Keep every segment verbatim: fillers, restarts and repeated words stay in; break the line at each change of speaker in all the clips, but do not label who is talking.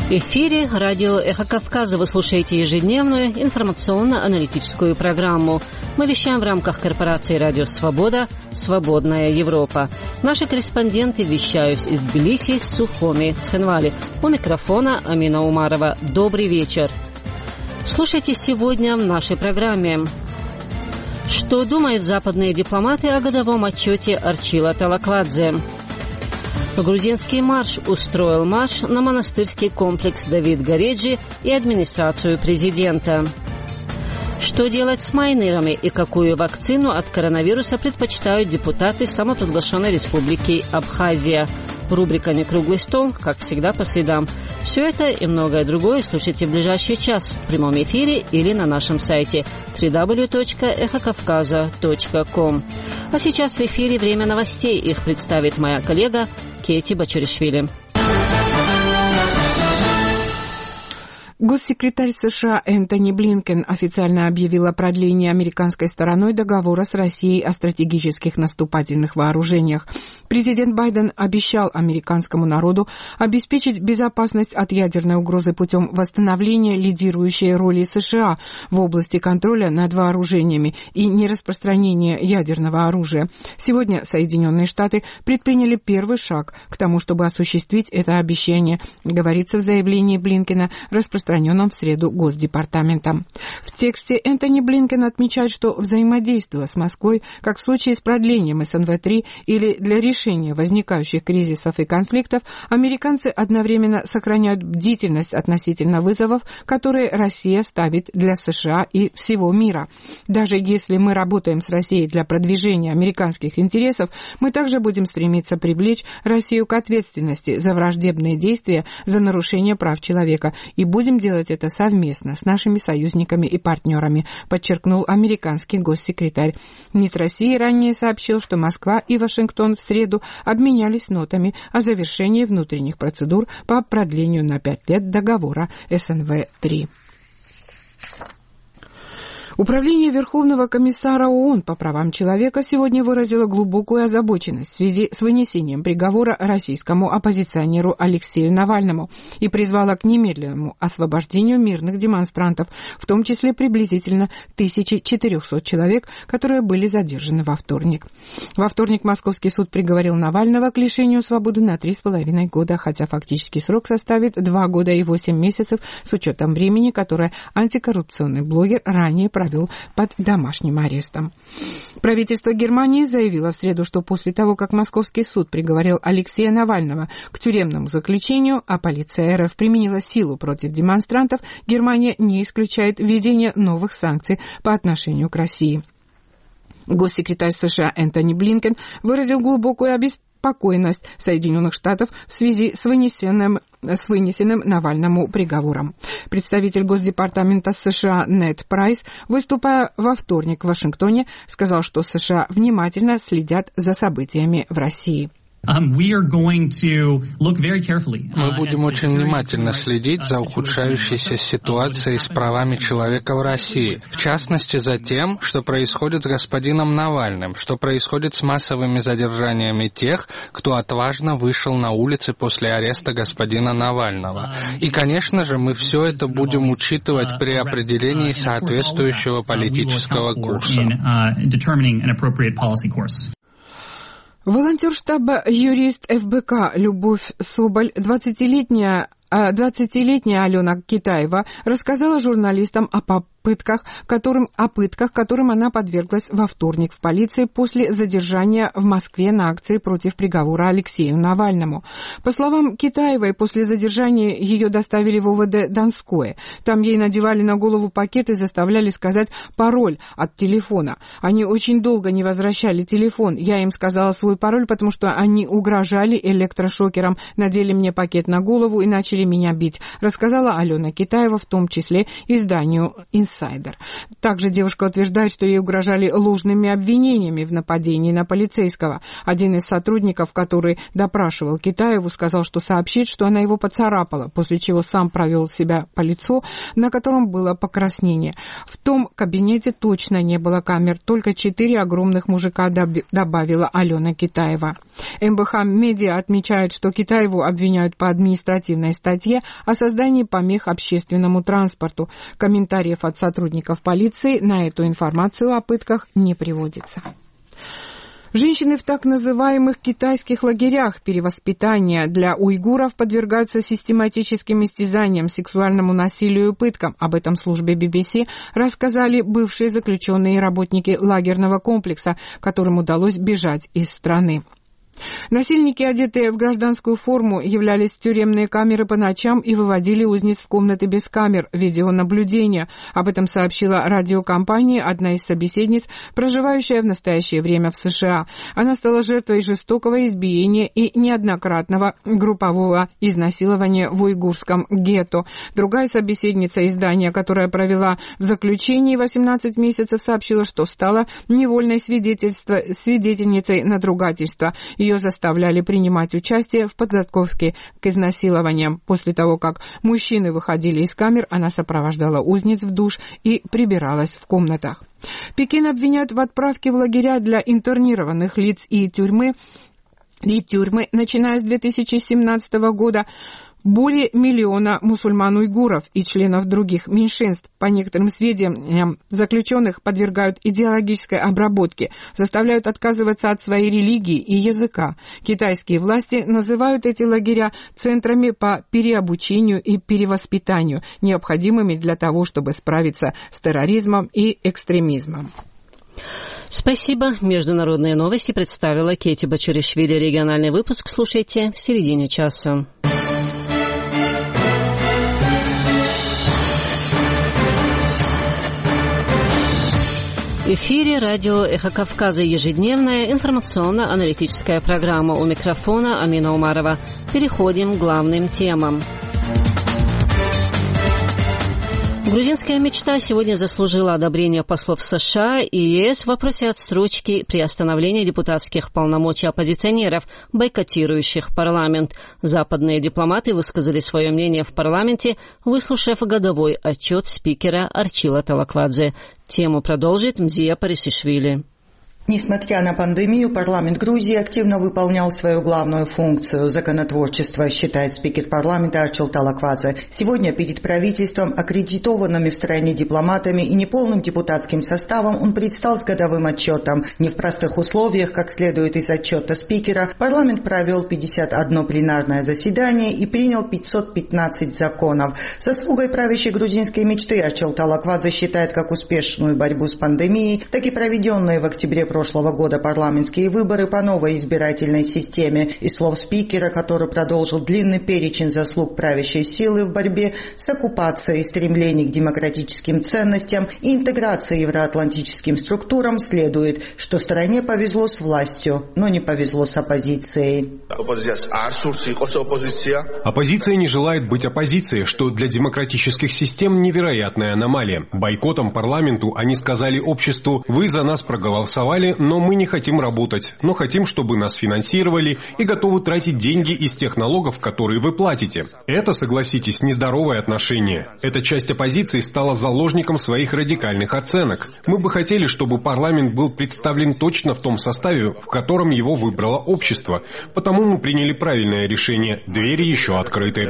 В эфире радио «Эхо Кавказа». Вы слушаете ежедневную информационно-аналитическую программу. Мы вещаем в рамках корпорации «Радио Свобода. Свободная Европа». Наши корреспонденты вещают из Тбилиси, Сухуми, Цхинвали. У микрофона Амина Умарова. Добрый вечер. Слушайте сегодня в нашей программе. Что думают западные дипломаты о годовом отчете Арчила Талакладзе? Грузинский марш устроил марш на монастырский комплекс Давид Гореджи и администрацию президента. Что делать с майнерами и какую вакцину от коронавируса предпочитают депутаты самопровозглашенной республики Абхазия? Рубриками «Круглый стол», как всегда, по средам. Все это и многое другое слушайте в ближайший час в прямом эфире или на нашем сайте дабл ю дабл ю дабл ю точка эхо кавказа точка ком. А сейчас в эфире время новостей. Их представит моя коллега Кейти Бачуришвили.
Госсекретарь США Энтони Блинкен официально объявил о продлении американской стороной договора с Россией о стратегических наступательных вооружениях. Президент Байден обещал американскому народу обеспечить безопасность от ядерной угрозы путем восстановления лидирующей роли США в области контроля над вооружениями и нераспространения ядерного оружия. Сегодня Соединенные Штаты предприняли первый шаг к тому, чтобы осуществить это обещание, говорится в заявлении Блинкена, распространенном в среду Госдепартаментом. В тексте Энтони Блинкен отмечает, что взаимодействие с Москвой, как в случае с продлением эс эн вэ три или для решения возникающих кризисов и конфликтов, американцы одновременно сохраняют бдительность относительно вызовов, которые Россия ставит для США и всего мира. Даже если мы работаем с Россией для продвижения американских интересов, мы также будем стремиться привлечь Россию к ответственности за враждебные действия, за нарушение прав человека, и будем делать это совместно с нашими союзниками и партнерами, подчеркнул американский госсекретарь. МИД России ранее сообщил, что Москва и Вашингтон в среду обменялись нотами о завершении внутренних процедур по продлению на пять лет договора эс эн вэ три. Управление Верховного комиссара ООН по правам человека сегодня выразило глубокую озабоченность в связи с вынесением приговора российскому оппозиционеру Алексею Навальному и призвало к немедленному освобождению мирных демонстрантов, в том числе приблизительно тысячи четырехсот человек, которые были задержаны во вторник. Во вторник Московский суд приговорил Навального к лишению свободы на три с половиной года, хотя фактический срок составит два года и восемь месяцев с учетом времени, которое антикоррупционный блогер ранее провел под домашним арестом. Правительство Германии заявило в среду, что после того, как Московский суд приговорил Алексея Навального к тюремному заключению, а полиция эр эф применила силу против демонстрантов, Германия не исключает введение новых санкций по отношению к России. Госсекретарь США Энтони Блинкен выразил глубокую обеспокоенность Соединенных Штатов в связи с вынесенным с вынесенным Навальному приговором. Представитель Госдепартамента США Нед Прайс, выступая во вторник в Вашингтоне, сказал, что США внимательно следят за событиями в России.
Мы будем
очень внимательно следить за ухудшающейся ситуацией с правами человека в России, в частности за тем, что происходит с господином Навальным, что происходит с массовыми задержаниями тех, кто отважно вышел на улицы после ареста господина Навального. И, конечно же, мы все это будем учитывать при определении соответствующего политического курса.
Волонтер штаба «Юрист эф бэ ка» Любовь Соболь, двадцатилетняя двадцатилетняя Алена Китаева, рассказала журналистам о пытках, которым, о пытках, которым она подверглась во вторник в полиции после задержания в Москве на акции против приговора Алексею Навальному. По словам Китаевой, после задержания ее доставили в о вэ дэ Донское. Там ей надевали на голову пакет и заставляли сказать пароль от телефона. Они очень долго не возвращали телефон. Я им сказала свой пароль, потому что они угрожали электрошокером, надели мне пакет на голову и начали меня бить, рассказала Алена Китаева, в том числе изданию «Инстаграм». инсайдер. Также девушка утверждает, что ей угрожали ложными обвинениями в нападении на полицейского. Один из сотрудников, который допрашивал Китаеву, сказал, что сообщит, что она его поцарапала, после чего сам провел себя по лицу, на котором было покраснение. В том кабинете точно не было камер, только четыре огромных мужика, добавила Алена Китаева. эм бэ ха Медиа отмечает, что Китаеву обвиняют по административной статье о создании помех общественному транспорту. Комментариев от сотрудников полиции на эту информацию о пытках не приводится. Женщины в так называемых китайских лагерях перевоспитания для уйгуров подвергаются систематическим истязаниям, сексуальному насилию и пыткам. Об этом службе би би си рассказали бывшие заключенные и работники лагерного комплекса, которым удалось бежать из страны. Насильники, одетые в гражданскую форму, являлись в тюремные камеры по ночам и выводили узниц в комнаты без камер видеонаблюдения. Об этом сообщила радиокомпания одна из собеседниц, проживающая в настоящее время в США. Она стала жертвой жестокого избиения и неоднократного группового изнасилования в уйгурском гетто. Другая собеседница издания, которая провела в заключении восемнадцать месяцев, сообщила, что стала невольной свидетельницей надругательства. Ее заставляли принимать участие в подготовке к изнасилованиям. После того, как мужчины выходили из камер, она сопровождала узниц в душ и прибиралась в комнатах. Пекин обвиняют в отправке в лагеря для интернированных лиц и тюрьмы, и тюрьмы, начиная с две тысячи семнадцатого года. Более миллиона мусульман-уйгуров и членов других меньшинств, по некоторым сведениям, заключенных подвергают идеологической обработке, заставляют отказываться от своей религии и языка. Китайские власти называют эти лагеря центрами по переобучению и перевоспитанию, необходимыми для того, чтобы справиться с терроризмом и экстремизмом.
Спасибо. Международные новости представила Кети Бачуришвили. Региональный выпуск слушайте в середине часа. В эфире радио «Эхо Кавказа», ежедневная информационно-аналитическая программа. У микрофона Амина Умарова. Переходим к главным темам. Грузинская мечта сегодня заслужила одобрение послов США и ЕС в вопросе отсрочки приостановления депутатских полномочий оппозиционеров, бойкотирующих парламент. Западные дипломаты высказали свое мнение в парламенте, выслушав годовой отчет спикера Арчила Талаквадзе. Тему продолжит Мзия Парисишвили.
Несмотря на пандемию, парламент Грузии активно выполнял свою главную функцию – законотворчество, считает спикер парламента Арчил Талаквадзе. Сегодня перед правительством, аккредитованными в стране дипломатами и неполным депутатским составом, он предстал с годовым отчетом. Не в простых условиях, как следует из отчета спикера, парламент провел пятьдесят одно пленарное заседание и принял пятьсот пятнадцать законов. Заслугой правящей грузинской мечты Арчил Талаквадзе считает как успешную борьбу с пандемией, так и проведенные в октябре прошлого года парламентские выборы по новой избирательной системе. Из слов спикера, который продолжил длинный перечень заслуг правящей силы в борьбе с оккупацией, стремлений к демократическим ценностям и интеграции евроатлантическим структурам, следует, что стране повезло с властью, но не повезло с оппозицией.
Оппозиция не желает быть оппозицией, что для демократических систем невероятная аномалия. Бойкотом парламенту они сказали обществу: вы за нас проголосовали, но мы не хотим работать, но хотим, чтобы нас финансировали и готовы тратить деньги из тех налогов, которые вы платите. Это, согласитесь, нездоровое отношение. Эта часть оппозиции стала заложником своих радикальных оценок. Мы бы хотели, чтобы парламент был представлен точно в том составе, в котором его выбрало общество. Потому мы приняли правильное решение. Двери еще открыты.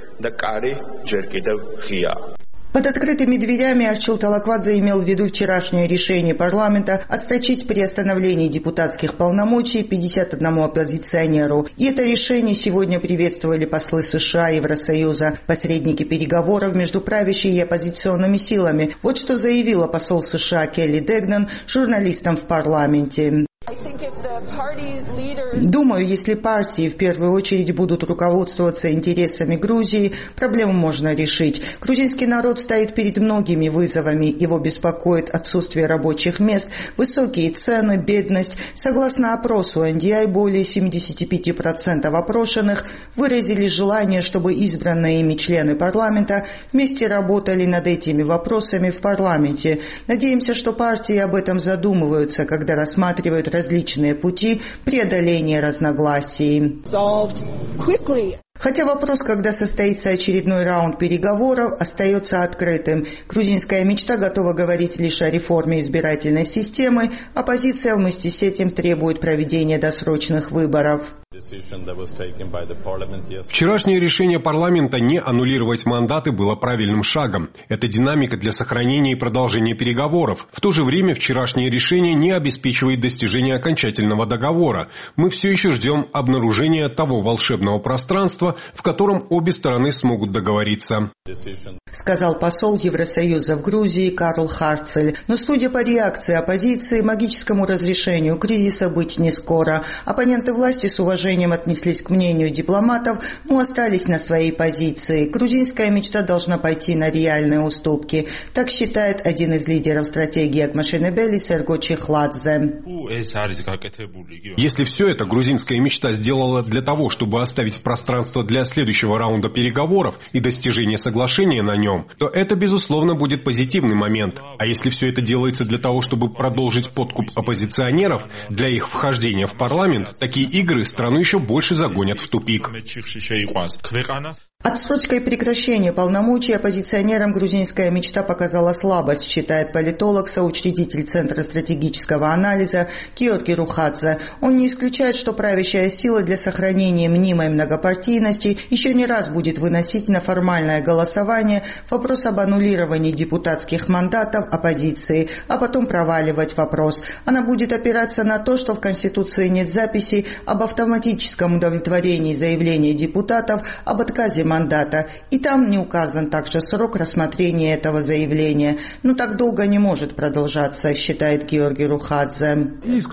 Под открытыми дверями Арчил Талаквадзе имел в виду вчерашнее решение парламента отсрочить приостановление депутатских полномочий пятьдесят одному оппозиционеру. И это решение сегодня приветствовали послы США и Евросоюза, посредники переговоров между правящей и оппозиционными силами. Вот что заявила посол США Келли Дегнан журналистам в парламенте. Думаю, если партии в первую очередь будут руководствоваться интересами Грузии, проблему можно решить. Грузинский народ стоит перед многими вызовами. Его беспокоит отсутствие рабочих мест, высокие цены, бедность. Согласно опросу эн ди ай, более семьдесят пять процентов опрошенных выразили желание, чтобы избранные ими члены парламента вместе работали над этими вопросами в парламенте. Надеемся, что партии об этом задумываются, когда рассматривают различные пути преодоления разногласий. Хотя вопрос, когда состоится очередной раунд переговоров, остается открытым. Грузинская мечта готова говорить лишь о реформе избирательной системы, оппозиция вместе с этим требует проведения досрочных выборов.
Вчерашнее решение парламента не аннулировать мандаты было правильным шагом. Это динамика для сохранения и продолжения переговоров. В то же время вчерашнее решение не обеспечивает достижение окончательного договора. Мы все еще ждем обнаружения того волшебного пространства, в котором обе стороны смогут договориться.
Сказал посол Евросоюза в Грузии Карл Харцель. Но судя по реакции оппозиции, магическому разрешению кризиса быть не скоро. Оппоненты власти с уважением отнеслись к мнению дипломатов, но остались на своей позиции. Грузинская мечта должна пойти на реальные уступки. Так считает один из лидеров стратегии Акмашенебели Серго Чехладзе.
Если все это грузинская мечта сделала для того, чтобы оставить пространство для следующего раунда переговоров и достижения соглашения на нем, то это, безусловно, будет позитивный момент. А если все это делается для того, чтобы продолжить подкуп оппозиционеров для их вхождения в парламент, такие игры страну еще больше загонят в тупик.
Отсрочка и прекращение полномочий оппозиционерам грузинская мечта показала слабость, считает политолог, соучредитель Центра стратегического анализа Георгий Рухадзе. Он не исключает, что правящая сила для сохранения мнимой многопартийности еще не раз будет выносить на формальное голосование вопрос об аннулировании депутатских мандатов оппозиции, а потом проваливать вопрос. Она будет опираться на то, что в Конституции нет записи об автоматическом удовлетворении заявления депутатов об отказе мандата, и там не указан также срок рассмотрения этого заявления. Но так долго не может продолжаться, считает Георгий Рухадзе.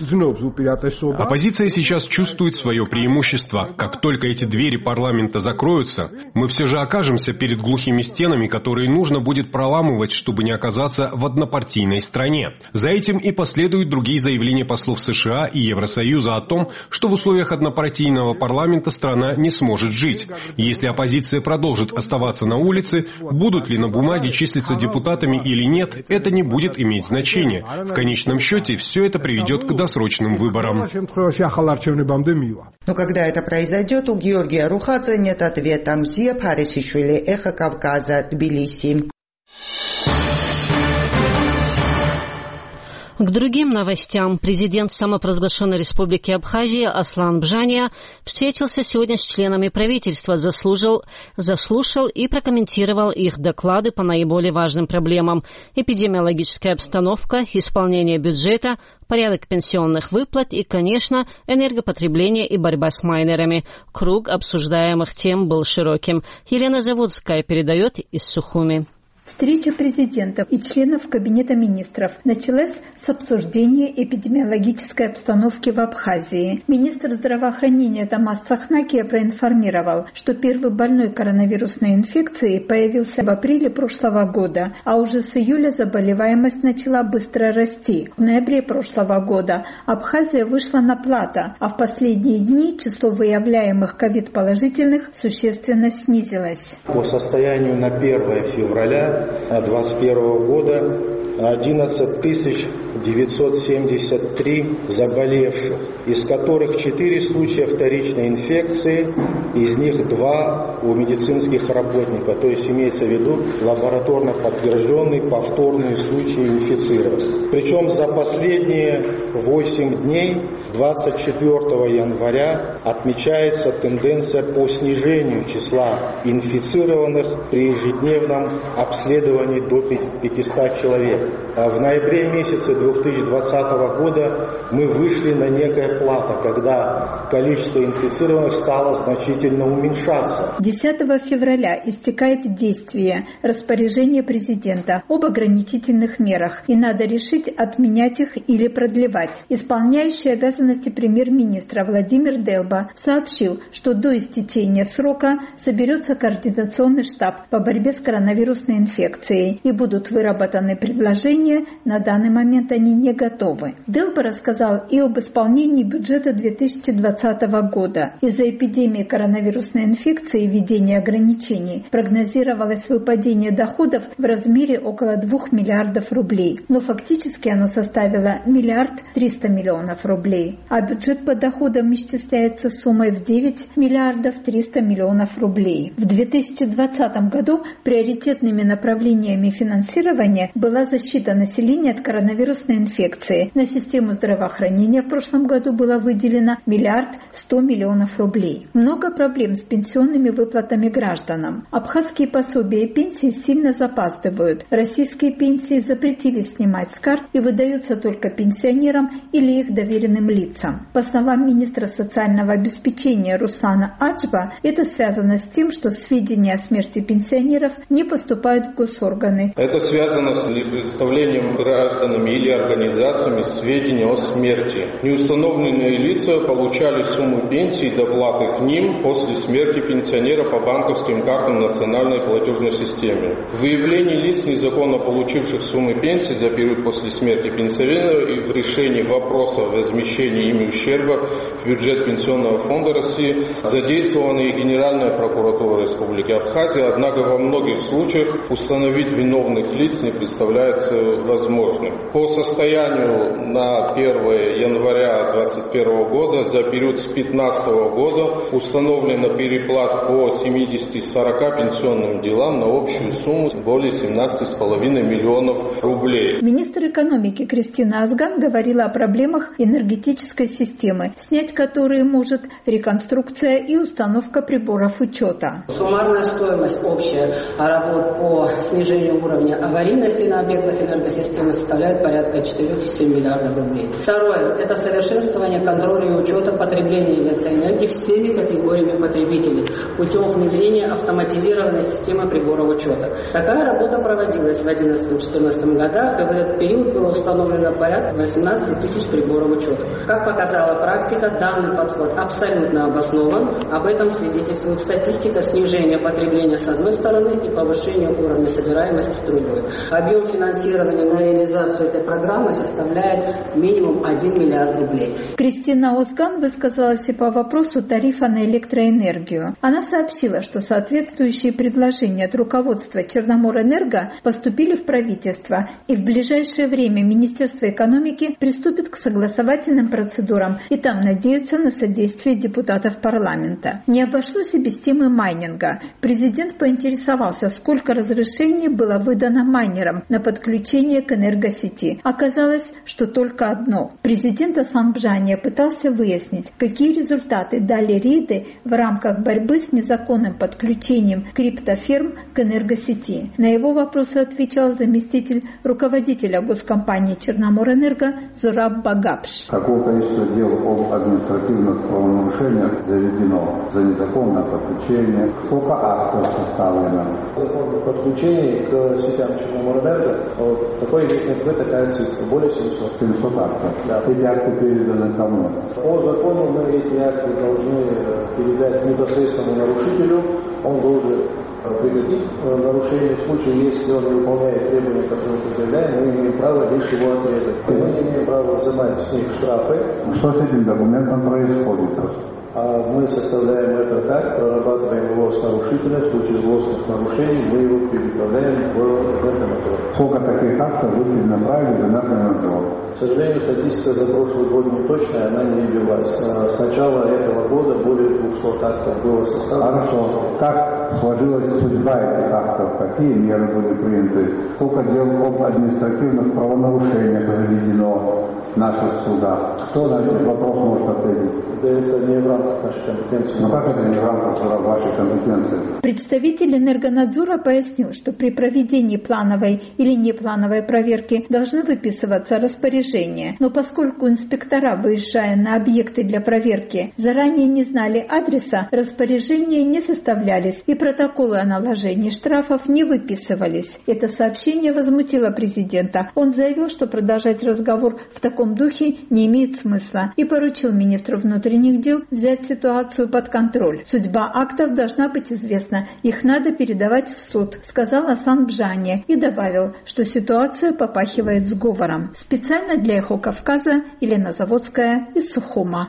Оппозиция сейчас чувствует свое преимущество. Как только эти двери парламента закроются, мы все же окажемся перед глухими стенами, которые нужно будет проламывать, чтобы не оказаться в однопартийной стране. За этим и последуют другие заявления послов США и Евросоюза о том, что в условиях однопартийного парламента страна не сможет жить. Если оппозиция продолжит оставаться на улице, будут ли на бумаге числиться депутатами или нет, это не будет иметь значения. В конечном счете, все это приведет к досрочным выборам.
Но когда это произойдет, у Георгия Рухадзе нет ответа. Мзия Парисишвили, Эхо Кавказа, Тбилиси.
К другим новостям. Президент самопровозглашенной республики Абхазия Аслан Бжания встретился сегодня с членами правительства, заслужил, заслушал и прокомментировал их доклады по наиболее важным проблемам: эпидемиологическая обстановка, исполнение бюджета, порядок пенсионных выплат и, конечно, энергопотребление и борьба с майнерами. Круг обсуждаемых тем был широким. Елена Заводская передает из Сухуми.
Встреча президентов и членов Кабинета министров началась с обсуждения эпидемиологической обстановки в Абхазии. Министр здравоохранения Тамас Сахнакия проинформировал, что первый больной коронавирусной инфекцией появился в апреле прошлого года, а уже с июля заболеваемость начала быстро расти. В ноябре прошлого года Абхазия вышла на плато, а в последние дни число выявляемых ковид-положительных существенно снизилось.
По состоянию на первое февраля две тысячи двадцать первого года одиннадцать тысяч девятьсот семьдесят три заболевших, из которых четыре случая вторичной инфекции, из них два у медицинских работников, то есть имеется в виду лабораторно подтвержденные повторные случаи инфицирования. Причем за последние восемь дней, с двадцать четвёртого января, отмечается тенденция по снижению числа инфицированных при ежедневном обследовании до пятисот человек. А в ноябре месяце две тысячи двадцатого года мы вышли на некое плато, когда количество инфицированных стало значительно значительно уменьшаться.
десятого февраля истекает действие распоряжения президента об ограничительных мерах, и надо решить, отменять их или продлевать. Исполняющий обязанности премьер-министра Владимир Делба сообщил, что до истечения срока соберется координационный штаб по борьбе с коронавирусной инфекцией и будут выработаны предложения. На данный момент они не готовы. Делба рассказал и об исполнении бюджета две тысячи двадцатого года. Из-за эпидемии коронавирусной инфекции и введения ограничений прогнозировалось выпадение доходов в размере около двух миллиардов рублей. Но фактически оно составило миллиард триста миллионов рублей. А бюджет по доходам исчисляется суммой в девять миллиардов триста миллионов рублей. В две тысячи двадцатом году приоритетными направлениями финансирования была защита населения от коронавирусной инфекции. На систему здравоохранения в прошлом году было выделено миллиард сто миллионов рублей. Много проблем с пенсионными выплатами гражданам. Абхазские пособия и пенсии сильно запаздывают. Российские пенсии запретили снимать с карт и выдаются только пенсионерам или их доверенным лицам. По словам министра социального обеспечения Руслана Ачба, это связано с тем, что сведения о смерти пенсионеров не поступают в госорганы.
Это связано с предоставлением гражданами или организациями сведений о смерти. Неустановленные лица получали сумму пенсии и доплаты к ним после смерти пенсионера по банковским картам национальной платежной системе. Выявление лиц, незаконно получивших суммы пенсии за период после смерти пенсионера, и в решении вопроса о возмещении ими ущерба в бюджет Пенсионного фонда России задействована и Генеральная прокуратура Республики Абхазия, однако во многих случаях установить виновных лиц не представляется возможным. По состоянию на первое января две тысячи двадцать первого года за период с две тысячи пятнадцатого года установлено переплат по семидесяти сорока пенсионным делам на общую сумму более семнадцати с половиной миллионов рублей.
Министр экономики Кристина Азган говорила о проблемах энергетической системы, снять которые может реконструкция и установка приборов учета.
Суммарная стоимость общая работ по снижению уровня аварийности на объектах энергосистемы составляет порядка четыре целых семь десятых миллиарда рублей. Второе – это совершенствование контроля и учета потребления электроэнергии всеми категориями потребителей путем внедрения автоматизированной системы приборов учета. Такая работа проводилась в две тысячи одиннадцатом — две тысячи четырнадцатом годах, и в этот период было установлено порядка восемнадцати тысяч приборов учета. Как показала практика, данный подход абсолютно обоснован. Об этом свидетельствует статистика снижения потребления с одной стороны и повышения уровня собираемости с другой. Объем финансирования на реализацию этой программы составляет минимум один миллиард рублей.
Кристина Озган высказалась и по вопросу тарифа на электроэнергию. Она сообщила, что соответствующие предложения от руководства Черноморэнерго поступили в правительство, и в ближайшее время Министерство экономики приступит к согласовательным процедурам, и там надеются на содействие депутатов парламента. Не обошлось и без темы майнинга. Президент поинтересовался, сколько разрешений было выдано майнерам на подключение к энергосети. Оказалось, что только одно. Президент Асанбжания пытался выяснить, какие результаты дали рейды в рамках борьбы с незаконным подключением криптофирм к энергосети. На его вопросы отвечал заместитель руководителя госкомпании Черноморэнерго Зураб Багапш.
Какое количество дел об административных правонарушениях заведено за незаконное подключение? Сколько актов составлено?
Законных подключений к сетям Черноморэнерго, вот такой МФ, такая цифра, более семисот.
семьсот актов.
Да.
Эти акты переданы кому?
По закону мы эти акты должны передать непосредственному нарушителю. Он должен прекратить нарушение. В случае, если он не выполняет требования, которые мы предъявляем, мы имеем право лишь его отрезать. Мы не имеем права взимать с них штрафы.
Что с этим документом происходит?
А мы составляем это так, прорабатываем его с нарушителем. В случае злостных нарушений мы его переправляем в энергонадзор.
Сколько таких актов вы перенаправили в энергонадзор?
К сожалению, статистика за прошлый год не точная, она не велась. С начала этого года более двухсот актов было составлено.
Хорошо. Как сложилась судьба этих актов? Какие меры были приняты? Сколько дел об административных правонарушениях заведено в наших судах? Кто на этот вопрос может ответить?
Да это не в рамках нашей компетенции.
Но как это не в рамках вашей компетенции?
Представитель Энергонадзора пояснил, что при проведении плановой или неплановой проверки должны выписываться распоряжения распоряжение. Но поскольку инспектора, выезжая на объекты для проверки, заранее не знали адреса, распоряжения не составлялись и протоколы о наложении штрафов не выписывались. Это сообщение возмутило президента. Он заявил, что продолжать разговор в таком духе не имеет смысла и поручил министру внутренних дел взять ситуацию под контроль. Судьба актов должна быть известна, их надо передавать в суд, сказал Асан Бжани и добавил, что ситуация попахивает сговором. Специально для «Эхо Кавказа» Елена Заводская из Сухума.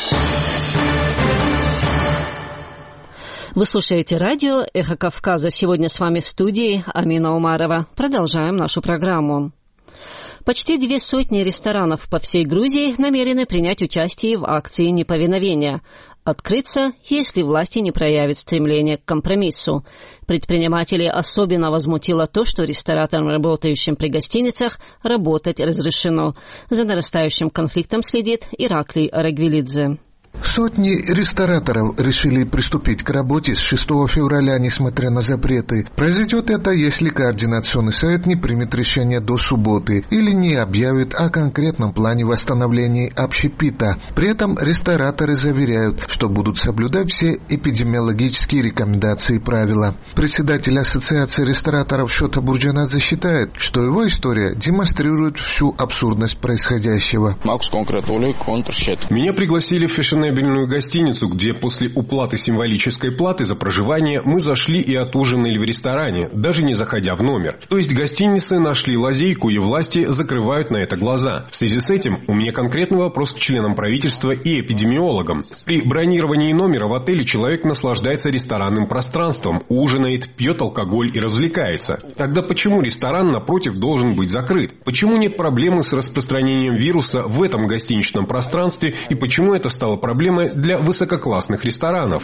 Вы слушаете радио «Эхо Кавказа». Сегодня с вами в студии Амина Умарова. Продолжаем нашу программу. Почти две сотни ресторанов по всей Грузии намерены принять участие в акции неповиновения. Открыться, если власти не проявят стремление к компромиссу. Предпринимателей особенно возмутило то, что рестораторам, работающим при гостиницах, работать разрешено. За нарастающим конфликтом следит Ираклий Арагвилидзе.
Сотни рестораторов решили приступить к работе с шестого февраля, несмотря на запреты. Произойдет это, если Координационный совет не примет решение до субботы или не объявит о конкретном плане восстановления общепита. При этом рестораторы заверяют, что будут соблюдать все эпидемиологические рекомендации и правила. Председатель Ассоциации рестораторов Шота Бурджанадзе считает, что его история демонстрирует всю абсурдность происходящего.
Меня пригласили в фешенебельную гостиницу, где после уплаты символической платы за проживание мы зашли и отужинали в ресторане, даже не заходя в номер. То есть гостиницы нашли лазейку, и власти закрывают на это глаза. В связи с этим у меня конкретный вопрос к членам правительства и эпидемиологам. При бронировании номера в отеле человек наслаждается ресторанным пространством, ужинает, пьет алкоголь и развлекается. Тогда почему ресторан, напротив, должен быть закрыт? Почему нет проблемы с распространением вируса в этом гостиничном пространстве, и почему это стало проблемой для высококлассных ресторанов?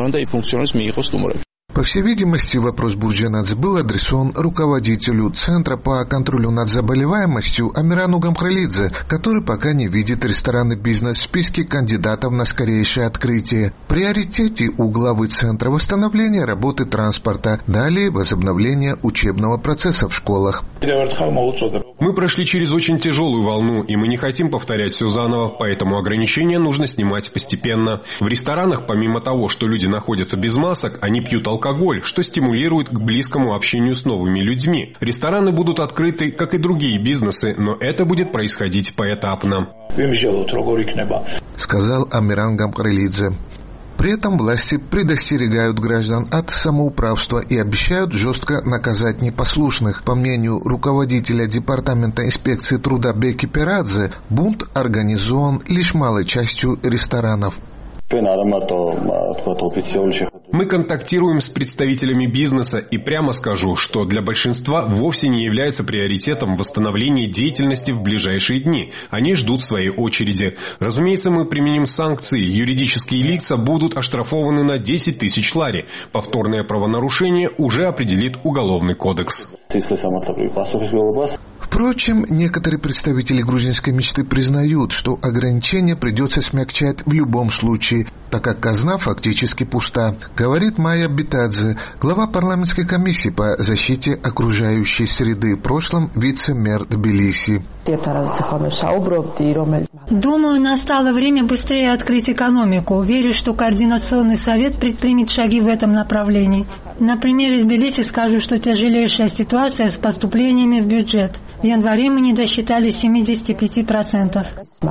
По всей видимости, вопрос Бурджанадзе был адресован руководителю Центра по контролю над заболеваемостью Амирану Гамхалидзе, который пока не видит ресторанный бизнес в списке кандидатов на скорейшее открытие. В приоритете у главы Центра восстановление работы транспорта, далее возобновление учебного процесса в школах.
Мы прошли через очень тяжелую волну, и мы не хотим повторять все заново, поэтому ограничения нужно снимать постепенно. В ресторанах, помимо того, что люди находятся без масок, они пьют алкоголь. алкоголь, что стимулирует к близкому общению с новыми людьми. Рестораны будут открыты, как и другие бизнесы, но это будет происходить поэтапно.
Сказал Амиран Гамхалидзе. При этом власти предостерегают граждан от самоуправства и обещают жестко наказать непослушных. По мнению руководителя Департамента инспекции труда Беки Перадзе, бунт организован лишь малой частью ресторанов.
Мы контактируем с представителями бизнеса, и прямо скажу, что для большинства вовсе не является приоритетом восстановление деятельности в ближайшие дни. Они ждут своей очереди. Разумеется, мы применим санкции. Юридические лица будут оштрафованы на десять тысяч лари. Повторное правонарушение уже определит Уголовный кодекс.
Впрочем, некоторые представители грузинской мечты признают, что ограничения придется смягчать в любом случае, так как казна фактически пуста, говорит Майя Битадзе, глава парламентской комиссии по защите окружающей среды, в прошлом вице-мэр Тбилиси.
Думаю, настало время быстрее открыть экономику. Верю, что Координационный совет предпримет шаги в этом направлении. На примере Тбилиси скажу, что тяжелейшая ситуация с поступлениями в бюджет. В январе мы не досчитали семьдесят пять процентов.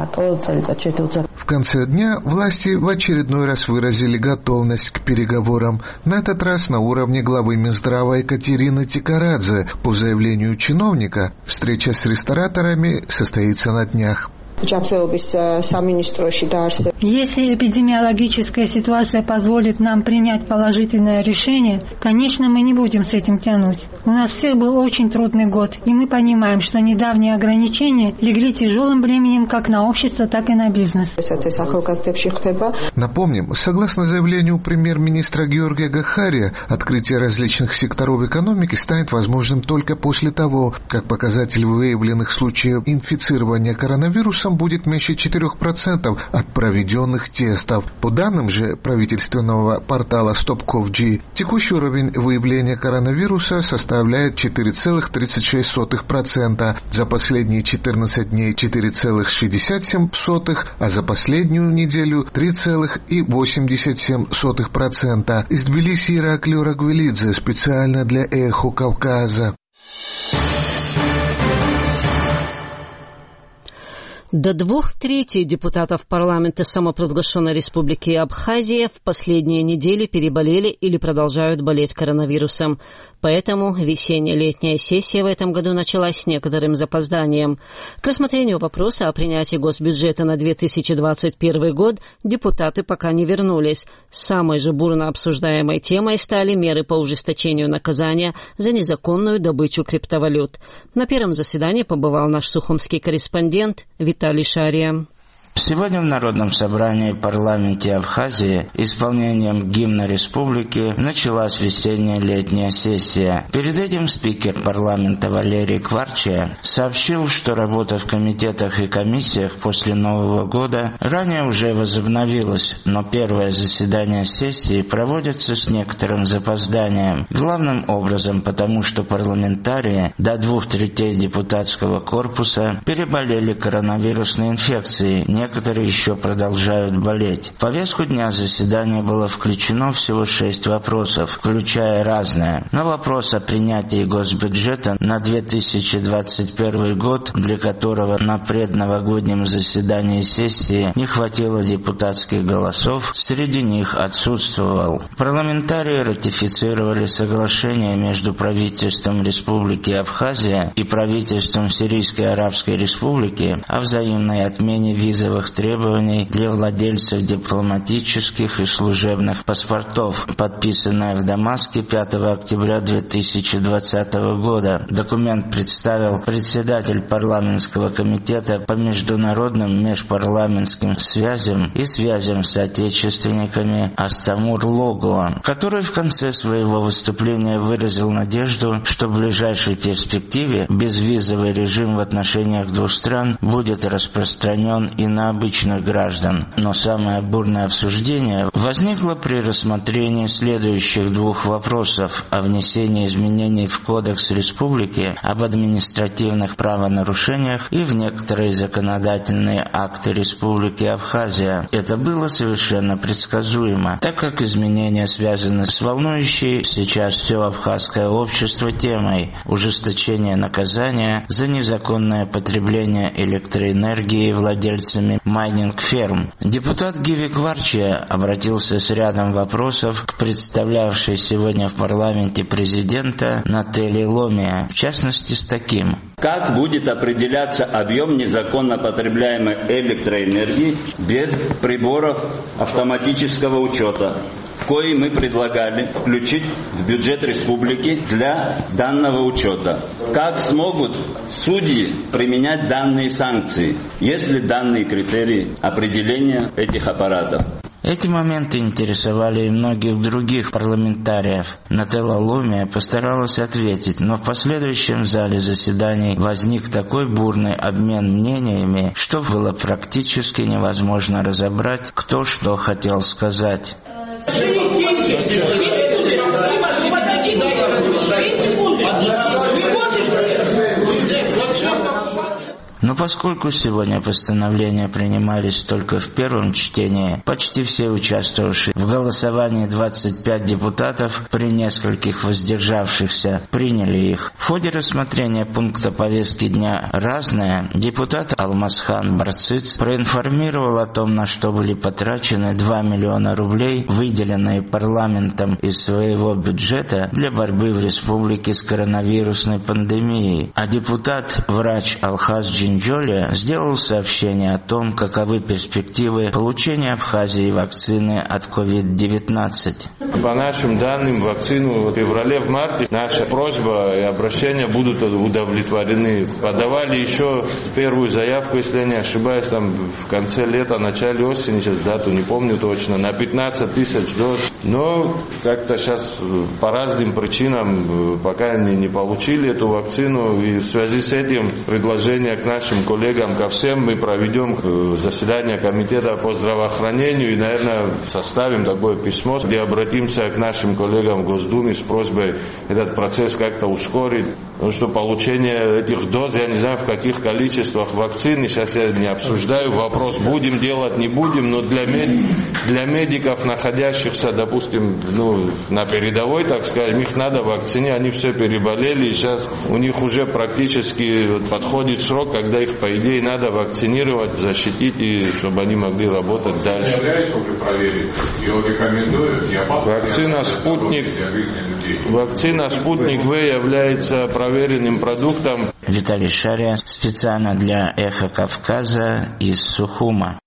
В конце дня власти в очередной раз выразили готовность к переговорам. На этот раз на уровне главы Минздрава Екатерины Тикарадзе. По заявлению чиновника, встреча с рестораторами состоится на днях.
Если эпидемиологическая ситуация позволит нам принять положительное решение, конечно, мы не будем с этим тянуть. У нас всех был очень трудный год, и мы понимаем, что недавние ограничения легли тяжелым бременем как на общество, так и на бизнес.
Напомним, согласно заявлению премьер-министра Георгия Гахария, открытие различных секторов экономики станет возможным только после того, как показатель выявленных случаев инфицирования коронавирусом коронавирусом будет меньше четырех процентов от проведенных тестов. По данным же правительственного портала StopCovid, текущий уровень выявления коронавируса составляет четыре целых тридцать шесть сотых процента, за последние четырнадцать дней четыре целых шестьдесят семь сотых процента, а за последнюю неделю три целых восемьдесят семь сотых процента. Из Тбилиси Ираклий Рагвелидзе специально для «Эхо Кавказа».
До двух третей депутатов парламента самопровозглашенной республики Абхазия в последние недели переболели или продолжают болеть коронавирусом. Поэтому весенне-летняя сессия в этом году началась с некоторым запозданием. К рассмотрению вопроса о принятии госбюджета на две тысячи двадцать первый год депутаты пока не вернулись. Самой же бурно обсуждаемой темой стали меры по ужесточению наказания за незаконную добычу криптовалют. На первом заседании побывал наш сухумский корреспондент Виталий Шария.
Сегодня в Народном собрании в парламенте Абхазии исполнением гимна республики началась весенняя-летняя сессия. Перед этим спикер парламента Валерий Кварчия сообщил, что работа в комитетах и комиссиях после Нового года ранее уже возобновилась, но первое заседание сессии проводится с некоторым запозданием. Главным образом потому, что парламентарии до двух третей депутатского корпуса переболели коронавирусной инфекцией, некоторые еще продолжают болеть. В повестку дня заседания было включено всего шесть вопросов, включая разное. На вопрос о принятии госбюджета на две тысячи двадцать первый год, для которого на предновогоднем заседании сессии не хватило депутатских голосов, среди них отсутствовал. Парламентарии ратифицировали соглашение между правительством Республики Абхазия и правительством Сирийской Арабской Республики о взаимной отмене визовых требований для владельцев дипломатических и служебных паспортов, подписанное в Дамаске пятого октября две тысячи двадцатого года. Документ представил председатель парламентского комитета по международным межпарламентским связям и связям с соотечественниками Астамур Логова, который в конце своего выступления выразил надежду, что в ближайшей перспективе безвизовый режим в отношениях двух стран будет распространен и на обычных граждан. Но самое бурное обсуждение возникло при рассмотрении следующих двух вопросов: о внесении изменений в Кодекс Республики об административных правонарушениях и в некоторые законодательные акты Республики Абхазия. Это было совершенно предсказуемо, так как изменения связаны с волнующей сейчас все абхазское общество темой ужесточения наказания за незаконное потребление электроэнергии владельцами майнинг-ферм. Депутат Гиви Кварчия обратился с рядом вопросов к представлявшей сегодня в парламенте президента Нателли Ломия, в частности с таким:
как будет определяться объем незаконно потребляемой электроэнергии без приборов автоматического учета, кои мы предлагали включить в бюджет республики для данного учета? Как смогут судьи применять данные санкции, если данные критерии определения этих аппаратов?
Эти моменты интересовали и многих других парламентариев. Нателла Ломия постаралась ответить, но в последующем зале заседаний возник такой бурный обмен мнениями, что было практически невозможно разобрать, кто что хотел сказать. Но поскольку сегодня постановления принимались только в первом чтении, почти все участвовавшие в голосовании двадцать пять депутатов при нескольких воздержавшихся приняли их. В ходе рассмотрения пункта повестки дня «Разное» депутат Алмазхан Барциц проинформировал о том, на что были потрачены два миллиона рублей, выделенные парламентом из своего бюджета для борьбы в республике с коронавирусной пандемией. А депутат, врач Алхаз Джинджоли сделал сообщение о том, каковы перспективы получения Абхазии вакцины от ковид девятнадцать.
По нашим данным, вакцину в феврале, в марте наша просьба и обращения будут удовлетворены. Подавали еще первую заявку, если я не ошибаюсь, там в конце лета, начале осени, сейчас дату не помню точно, на пятнадцать тысяч доз. Но как-то сейчас по разным причинам пока не, не получили эту вакцину, и в связи с этим предложение к нам
нашим коллегам, ко всем мы проведем заседание комитета по здравоохранению и, наверное, составим такое письмо, где обратимся к нашим коллегам в Госдуме с просьбой этот процесс как-то ускорить. Потому что получение этих доз, я не знаю в каких количествах вакцины, сейчас я не обсуждаю вопрос, будем делать, не будем, но для, мед... для медиков, находящихся, допустим, ну, на передовой, так скажем, их надо вакцинировать, они все переболели, и сейчас у них уже практически подходит срок, когда их, по идее, надо вакцинировать, защитить, и чтобы они могли работать дальше. Вакцина «Спутник», вакцина «Спутник В» является проверенным продуктом.
Виталий Шария специально для «Эхо Кавказа» из Сухума.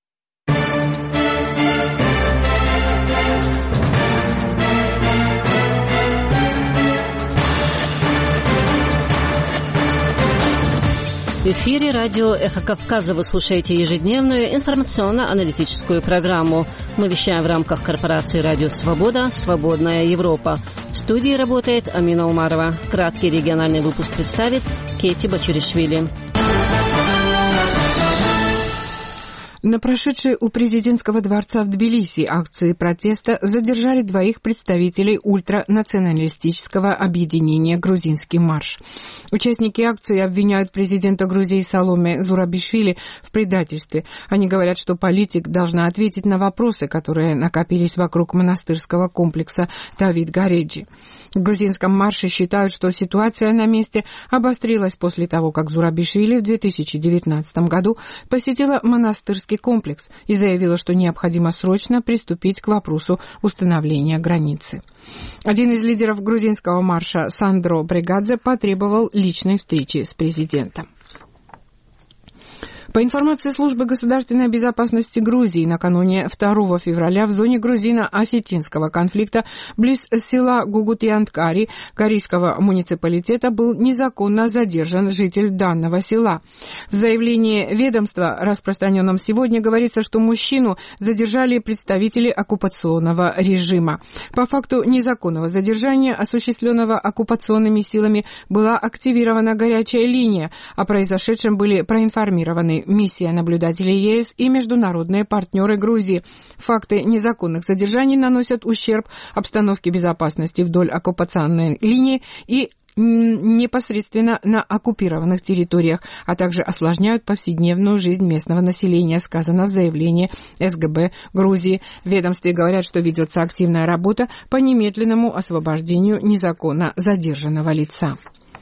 В эфире радио «Эхо Кавказа» вы слушаете ежедневную информационно-аналитическую программу. Мы вещаем в рамках корпорации «Радио Свобода. Свободная Европа». В студии работает Амина Умарова. Краткий региональный выпуск представит Кети Бачиришвили.
На прошедшей у президентского дворца в Тбилиси акции протеста задержали двоих представителей ультранационалистического объединения «Грузинский марш». Участники акции обвиняют президента Грузии Саломе Зурабишвили в предательстве. Они говорят, что политик должна ответить на вопросы, которые накопились вокруг монастырского комплекса Давид-Гареджи. В грузинском марше считают, что ситуация на месте обострилась после того, как Зурабишвили в две тысячи девятнадцатом году посетила монастырский комплекс и заявила, что необходимо срочно приступить к вопросу установления границы. Один из лидеров грузинского марша, Сандро Бригадзе, потребовал личной встречи с президентом. По информации службы государственной безопасности Грузии, накануне второго февраля в зоне грузино-осетинского конфликта близ села Гугутьянткари корейского муниципалитета был незаконно задержан житель данного села. В заявлении ведомства, распространенном сегодня, говорится, что мужчину задержали представители оккупационного режима. По факту незаконного задержания, осуществленного оккупационными силами, была активирована горячая линия. О произошедшем были проинформированы миссия наблюдателей ЕС и международные партнеры Грузии. Факты незаконных задержаний наносят ущерб обстановке безопасности вдоль оккупационной линии и непосредственно на оккупированных территориях, а также осложняют повседневную жизнь местного населения, сказано в заявлении эс гэ бэ Грузии. В ведомстве говорят, что ведется активная работа по немедленному освобождению незаконно задержанного лица.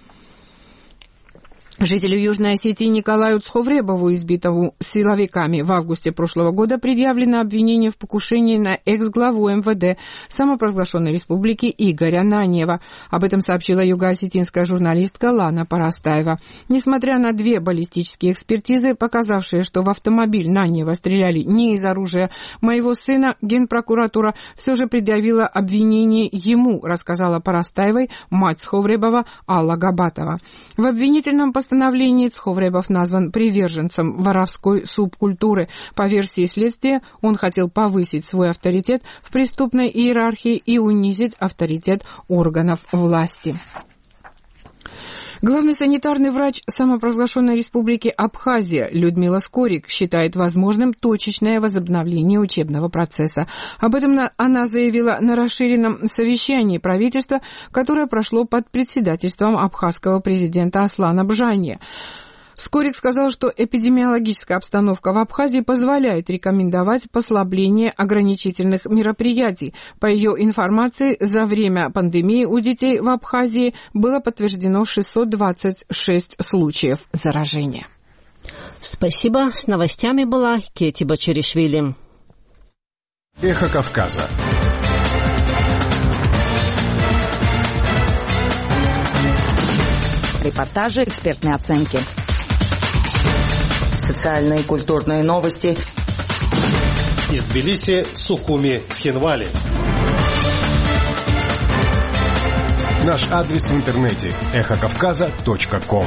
Жителю Южной Осетии Николаю Цховребову, избитому силовиками в августе прошлого года, предъявлено обвинение в покушении на экс-главу эм вэ дэ самопровозглашенной республики Игоря Наньева. Об этом сообщила юго-осетинская журналистка Лана Парастаева. Несмотря на две баллистические экспертизы, показавшие, что в автомобиль Наньева стреляли не из оружия моего сына, Генпрокуратура все же предъявила обвинение ему, рассказала Парастаевой мать Цховребова Алла Габатова. В обвинительном постановлении В постановлении Цховребов назван приверженцем воровской субкультуры. По версии следствия, он хотел повысить свой авторитет в преступной иерархии и унизить авторитет органов власти. Главный санитарный врач самопровозглашенной республики Абхазия Людмила Скорик считает возможным точечное возобновление учебного процесса. Об этом она заявила на расширенном совещании правительства, которое прошло под председательством абхазского президента Аслана Бжания. Скорик сказал, что эпидемиологическая обстановка в Абхазии позволяет рекомендовать послабление ограничительных мероприятий. По ее информации, за время пандемии у детей в Абхазии было подтверждено шестьсот двадцать шесть случаев заражения.
Спасибо. С новостями была Кети Бачиришвили.
Эхо Кавказа.
Репортажи, экспертные оценки.
Социальные и культурные новости.
Из Тбилиси, Сухуми, Тхинвали.
Наш адрес в интернете эхо кавказа точка ком.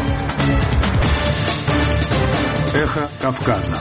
Эхо Кавказа.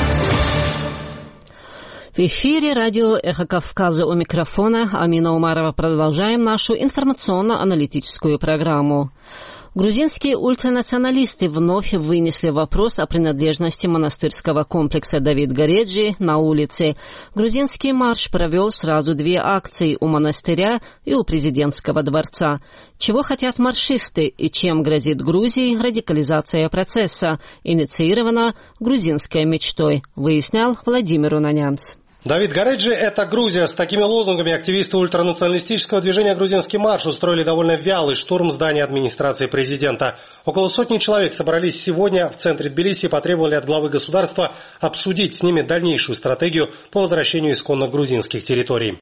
В эфире радио «Эхо Кавказа», у микрофона Амина Умарова. Продолжаем нашу информационно-аналитическую программу. Грузинские ультранационалисты вновь вынесли вопрос о принадлежности монастырского комплекса Давид Гореджи на улице. Грузинский марш провел сразу две акции у монастыря и у президентского дворца. Чего хотят маршисты и чем грозит Грузии радикализация процесса, инициирована грузинской мечтой, выяснял Владимир Унанянц.
Давид Гореджи – это Грузия. С такими лозунгами активисты ультранационалистического движения «Грузинский марш» устроили довольно вялый штурм здания администрации президента. Около сотни человек собрались сегодня в центре Тбилиси и потребовали от главы государства обсудить с ними дальнейшую стратегию по возвращению исконно грузинских территорий.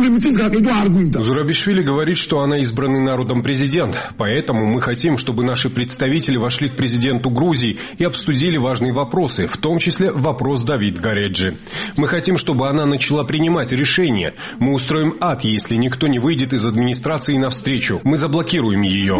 Зурабишвили говорит, что она избранный народом президент. Поэтому мы хотим, чтобы наши представители вошли к президенту Грузии и обсудили важные вопросы, в том числе вопрос Давид Гореджи. Мы хотим, чтобы она начала принимать решения. Мы устроим ад, если никто не выйдет из администрации навстречу. Мы заблокируем ее.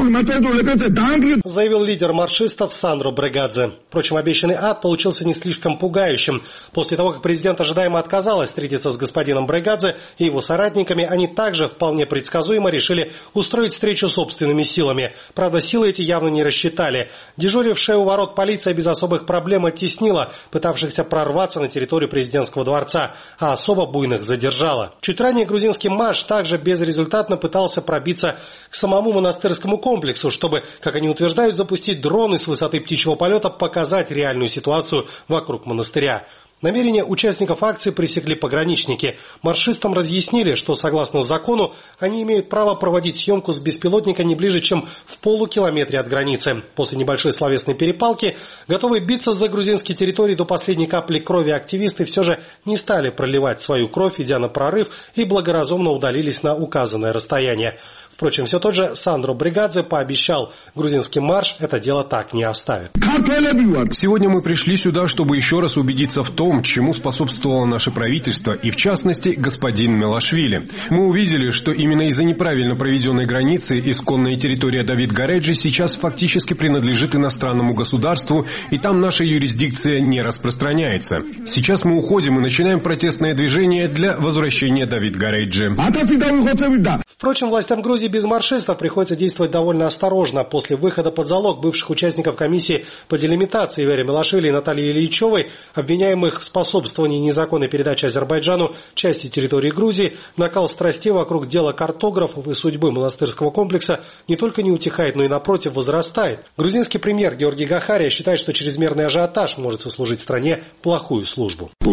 Заявил лидер маршистов Сандро Брегадзе. Впрочем, обещанный ад получился не слишком пугающим. После того, как президент ожидаемо отказалась встретиться с господином Брегадзе и его соратниками, они также вполне предсказуемо решили устроить встречу собственными силами. Правда, силы эти явно не рассчитали. Дежурившая у ворот полиция без особых проблем оттеснила пытавшихся прорваться на территорию президентского дворца, а особо буйных задержала. Чуть ранее грузинский марш также безрезультатно пытался пробиться к самому монастырскому комплексу, чтобы, как они утверждают, запустить дроны с высоты птичьего полета, показать реальную ситуацию вокруг монастыря. Намерения участников акции пресекли пограничники. Маршистам разъяснили, что согласно закону они имеют право проводить съемку с беспилотника не ближе, чем в полукилометре от границы. После небольшой словесной перепалки, готовые биться за грузинские территории до последней капли крови, активисты все же не стали проливать свою кровь, идя на прорыв, и благоразумно удалились на указанное расстояние. Впрочем, все тот же Сандро Брегадзе пообещал, грузинский марш это дело так не оставит.
Сегодня мы пришли сюда, чтобы еще раз убедиться в том, чему способствовало наше правительство и, в частности, господин Мелашвили. Мы увидели, что именно из-за неправильно проведенной границы исконная территория Давид Гореджи сейчас фактически принадлежит иностранному государству, и там наша юрисдикция не распространяется. Сейчас мы уходим и начинаем протестное движение для возвращения Давид Гореджи.
Впрочем, властям Грузии без маршистов приходится действовать довольно осторожно. После выхода под залог бывших участников комиссии по делимитации Вере Мелашвили и Натальи Ильичевой, обвиняемых в способствовании незаконной передачи Азербайджану части территории Грузии, накал страстей вокруг дела картографов и судьбы монастырского комплекса не только не утихает, но и напротив возрастает. Грузинский премьер Георгий Гахария считает, что чрезмерный ажиотаж может сослужить стране плохую службу.
Я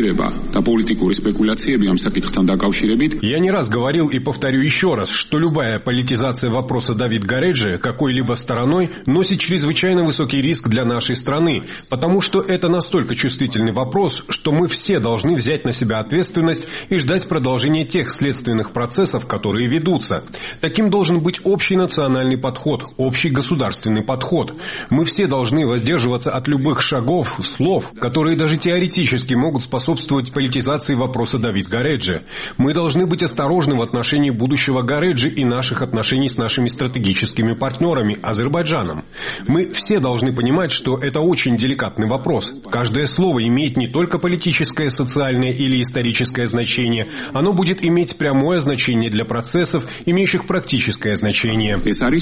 не раз говорил и повторю еще раз, что любая политизация вопроса Давид Гореджи какой-либо стороной носит чрезвычайно высокий риск для нашей страны, потому что это настолько чувствительный вопрос, что мы все должны взять на себя ответственность и ждать продолжения тех следственных процессов, которые ведутся. Таким должен быть общий национальный подход, общий государственный подход. Мы все должны воздерживаться от любых шагов, слов, которые даже теоретически могут способствовать политизации вопроса Давид Гореджи. Мы должны быть осторожны в отношении будущего Гореджи и наших отношений с нашими стратегическими партнерами Азербайджаном. Мы все должны понимать, что это очень деликатный вопрос. Каждое слово имеет не только политическое, социальное или историческое значение, оно будет иметь прямое значение для процессов, имеющих практическое значение.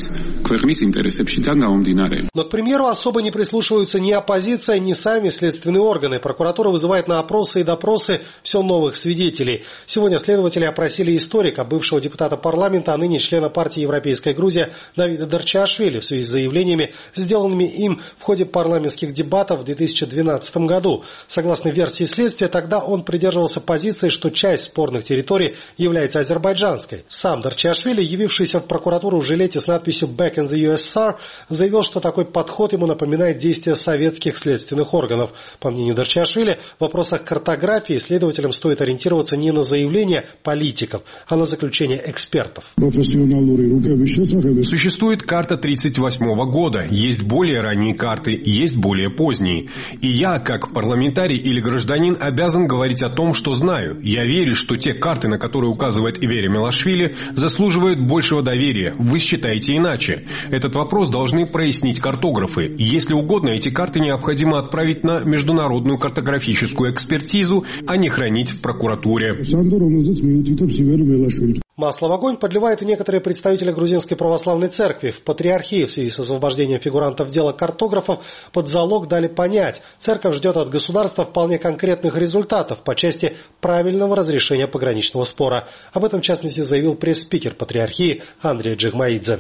Но к премьеру особо не прислушиваются ни оппозиция, ни сами следственные органы. Прокуратура вызывает на опросы и допросы все новых свидетелей. Сегодня следователи опросили историка, бывшего депутата парламента, а ныне члена партии «Европейская Грузия» Давида Дарчиашвили в связи с заявлениями, сделанными им в ходе парламентских дебатов в две тысячи двенадцатом году. Согласно версии следствия, тогда он придерживался позиции, что часть спорных территорий является азербайджанской. Сам Дарчиашвили, явившийся в прокуратуру в жилете с надписью «Back in the ю эс эс ар», заявил, что такой подход ему напоминает действия советских следственных органов. По мнению Дарчиашвили, в вопросах картографии следователям стоит ориентироваться не на заявления политиков, а на заключения экспертов.
Существует карта тридцать восьмого года, есть более ранние карты, есть более поздние. И я, как парламентарий или гражданин, обязан говорить о том, что знаю. Я верю, что те карты, на которые указывает Вере Мелашвили, заслуживают большего доверия. Вы считаете иначе. Этот вопрос должны прояснить картографы. Если угодно, эти карты необходимо отправить на международную картографическую экспертизу, а не хранить в прокуратуре.
Масло в огонь подливают и некоторые представители грузинской православной церкви. В патриархии в связи с освобождением фигурантов дела картографов под залог дали понять, церковь ждет от государства вполне конкретных результатов по части правильного разрешения пограничного спора. Об этом, в частности, заявил пресс-спикер патриархии Андрей Джигмаидзе.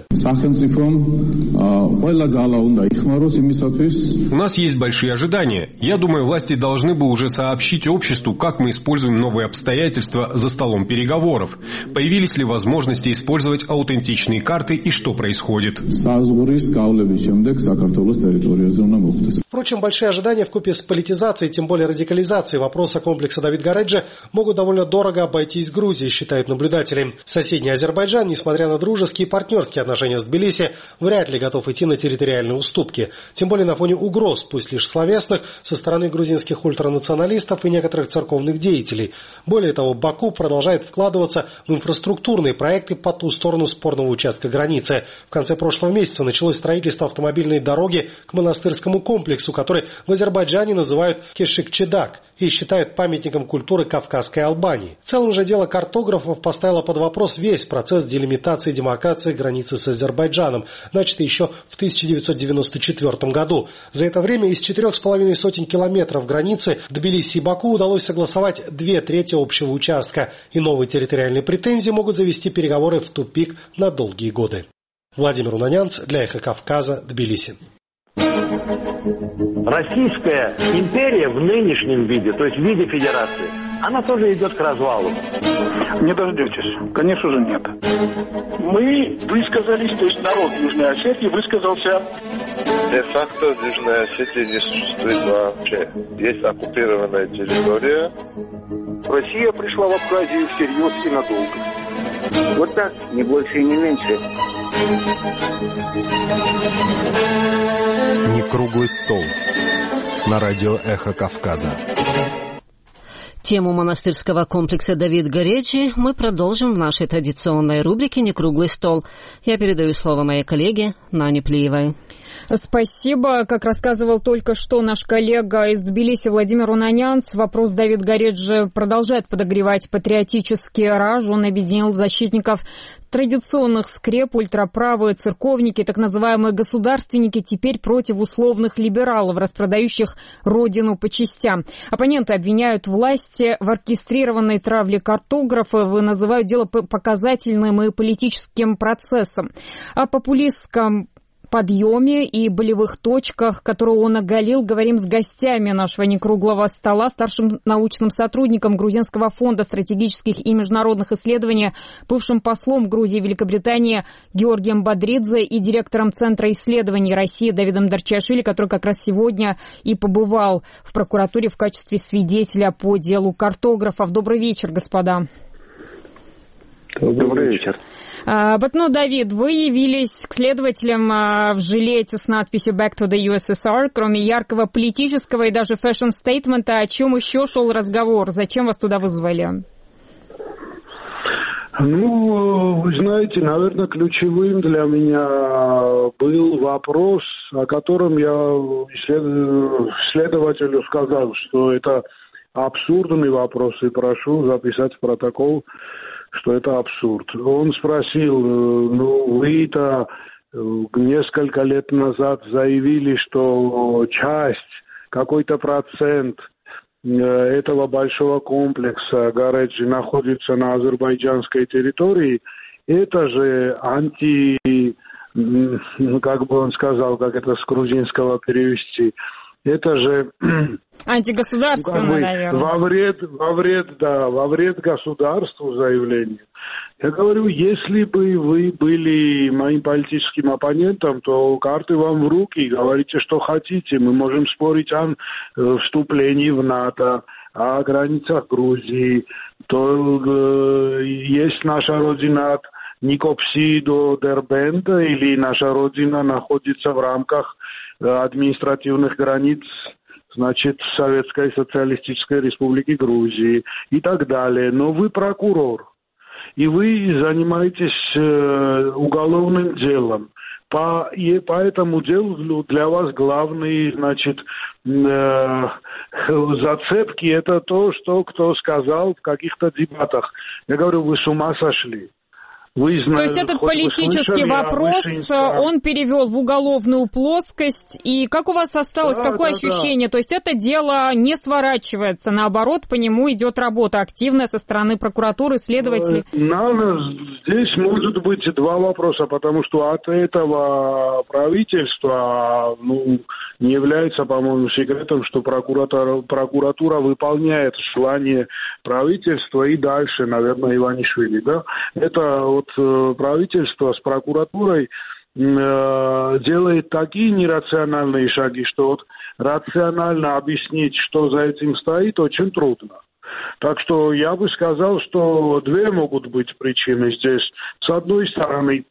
У нас есть большие ожидания. Я думаю, власти должны бы уже сообщить обществу, как мы используем новые обстоятельства за столом переговоров. Появились ли возможности использовать аутентичные карты и что происходит.
Впрочем, большие ожидания вкупе с политизацией, тем более радикализацией вопроса комплекса Давид-Гареджи могут довольно дорого обойтись Грузии, считают наблюдатели. Соседний Азербайджан, несмотря на дружеские и партнерские отношения с Тбилиси, вряд ли готов идти на территориальные уступки. Тем более на фоне угроз, пусть лишь словесных, со стороны грузинских ультранационалистов и некоторых церковных деятелей. Более того, Баку продолжает вкладываться в инфраструктурные проекты по ту сторону спорного участка границы. В конце прошлого месяца началось строительство автомобильной дороги к монастырскому комплексу, который в Азербайджане называют Кешик-Чедак и считают памятником культуры Кавказской Албании. В целом же дело картографов поставило под вопрос весь процесс делимитации и демаркации границы с Азербайджаном, начатый еще в тысяча девятьсот девяносто четвёртом году. За это время из четырех с половиной сотен километров границы Тбилиси и Баку удалось согласовать две трети общего участка, и новые территориальные претензии могут завести переговоры в тупик на долгие годы. Владимир Унанянц для «Эхо Кавказа», Тбилиси.
Российская империя в нынешнем виде, то есть в виде федерации, она тоже идет к развалу.
Не дождетесь. Конечно же нет. Мы высказались, то есть народ Южной Осетии высказался.
Де-факто Южная Осетия не существует вообще. Есть оккупированная территория.
Россия пришла в Абхазию всерьез и надолго.
Вот так, не больше и не меньше.
Не круглый стол. На радио «Эхо Кавказа».
Тему монастырского комплекса Давид-Гареджи мы продолжим в нашей традиционной рубрике «Не круглый стол». Я передаю слово моей коллеге Нане Плиевой.
Спасибо. Как рассказывал только что наш коллега из Тбилиси Владимир Унанянц, вопрос Давид-Гареджи продолжает подогревать патриотический раж. Он объединил защитников традиционных скреп, ультраправые церковники, так называемые государственники, теперь против условных либералов, распродающих родину по частям. Оппоненты обвиняют власти в оркестрированной травле картографов и называют дело показательным и политическим процессом. О популистском подъеме и болевых точках, которые он оголил, говорим с гостями нашего некруглого стола, старшим научным сотрудником Грузинского фонда стратегических и международных исследований, бывшим послом Грузии и Великобритании Георгием Бодридзе и директором Центра исследований России Давидом Дарчиашвили, который как раз сегодня и побывал в прокуратуре в качестве свидетеля по делу картографов. Добрый вечер, господа.
Добрый вечер.
Батно Давид, вы явились к следователям в жилете с надписью «Back to the ю эс эс ар». Кроме яркого политического и даже фэшн-стейтмента, о чем еще шел разговор? Зачем вас туда вызвали?
Ну, вы знаете, наверное, ключевым для меня был вопрос, о котором я следователю сказал, что это абсурдный вопрос, и прошу записать в протокол, что это абсурд. Он спросил, ну, вы-то несколько лет назад заявили, что часть, какой-то процент этого большого комплекса Гареджи находится на азербайджанской территории. Это же анти, ну, как бы он сказал, как это с грузинского перевести, это же
антигосударственное, как бы, наверное.
Во вред, во вред, да, во вред государству заявление. Я говорю, если бы вы были моим политическим оппонентом, то карты вам в руки, говорите, что хотите. Мы можем спорить о вступлении в НАТО, о границах Грузии. То э, есть наша родина от Никопси до Дербента, или наша родина находится в рамках административных границ, значит, Советской Социалистической Республики Грузии и так далее. Но вы прокурор, и вы занимаетесь э, уголовным делом. По, и по этому делу для вас главный, значит, э, зацепки — это то, что кто сказал в каких-то дебатах. Я говорю, вы с ума сошли. Вызнают,
То есть этот политический
слышали,
вопрос, он перевел в уголовную плоскость. И как у вас осталось, да, какое да, ощущение? Да. То есть это дело не сворачивается, наоборот, по нему идет работа активная со стороны прокуратуры, следователей?
Надо, здесь может быть два вопроса, потому что от этого правительства, ну, не является, по-моему, секретом, что прокуратура, прокуратура выполняет желание правительства и дальше, наверное, Иванишвили, да? Это вот правительство с прокуратурой э, делает такие нерациональные шаги, что вот рационально объяснить, что за этим стоит, очень трудно. Так что я бы сказал, что две могут быть причины здесь. С одной стороны,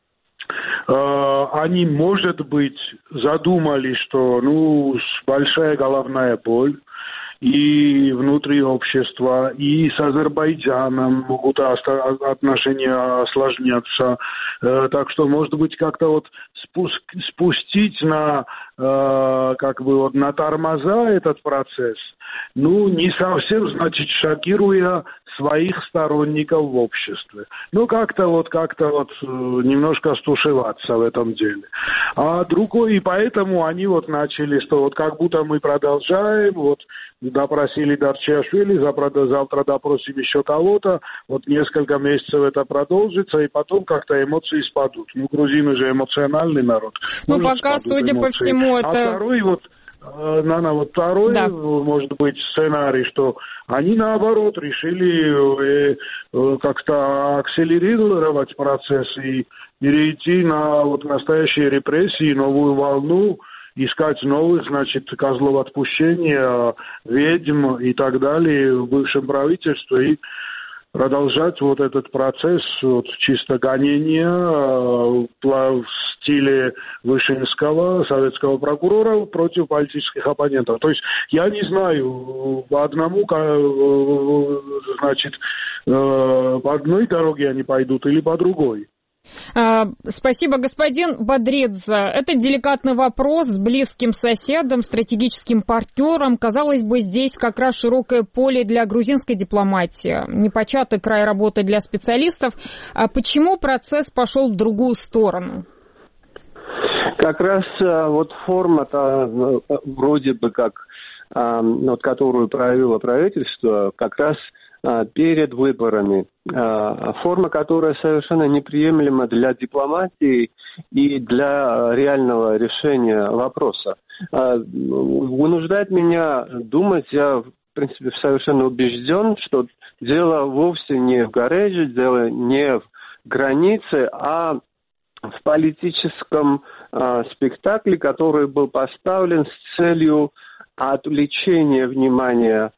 э, они, может быть, задумали, что, ну, большая головная боль, и внутри общества, и с Азербайджаном могут отношения осложняться. Так что, может быть, как-то вот спустить на, как бы вот на тормоза этот процесс, ну, не совсем, значит, шокируя своих сторонников в обществе. Ну, как-то вот, как-то вот немножко стушеваться в этом деле. А другой, и поэтому они вот начали, что вот как будто мы продолжаем, вот допросили Дарчиашвили, завтра допросим еще кого-то, вот несколько месяцев это продолжится, и потом как-то эмоции спадут. Ну, грузины же эмоциональный народ.
Ну, пока, судя эмоции. По всему, это...
А второй вот, Нана, вот второй, да. может быть, сценарий, что они, наоборот, решили э, э, как-то акселерировать процесс и перейти на вот настоящие репрессии, новую волну, искать новых, значит, козлов отпущения, ведьм и так далее в бывшем правительстве и продолжать вот этот процесс вот, чисто гонения э, в стиле Вышинского, советского прокурора против политических оппонентов. То есть я не знаю, по одному, э, значит, э, по одной дороге они пойдут или по другой.
Спасибо, господин Бадредзе. Это деликатный вопрос с близким соседом, стратегическим партнером. Казалось бы, здесь как раз широкое поле для грузинской дипломатии, непочатый край работы для специалистов. А почему процесс пошел в другую сторону?
Как раз вот форма-то вроде бы как, вот, которую провело правительство, как раз перед выборами. Форма, которая совершенно неприемлема для дипломатии и для реального решения вопроса. Вынуждает меня думать, я, в принципе, совершенно убежден, что дело вовсе не в Гареже, дело не в границе, а в политическом спектакле, который был поставлен с целью отвлечения внимания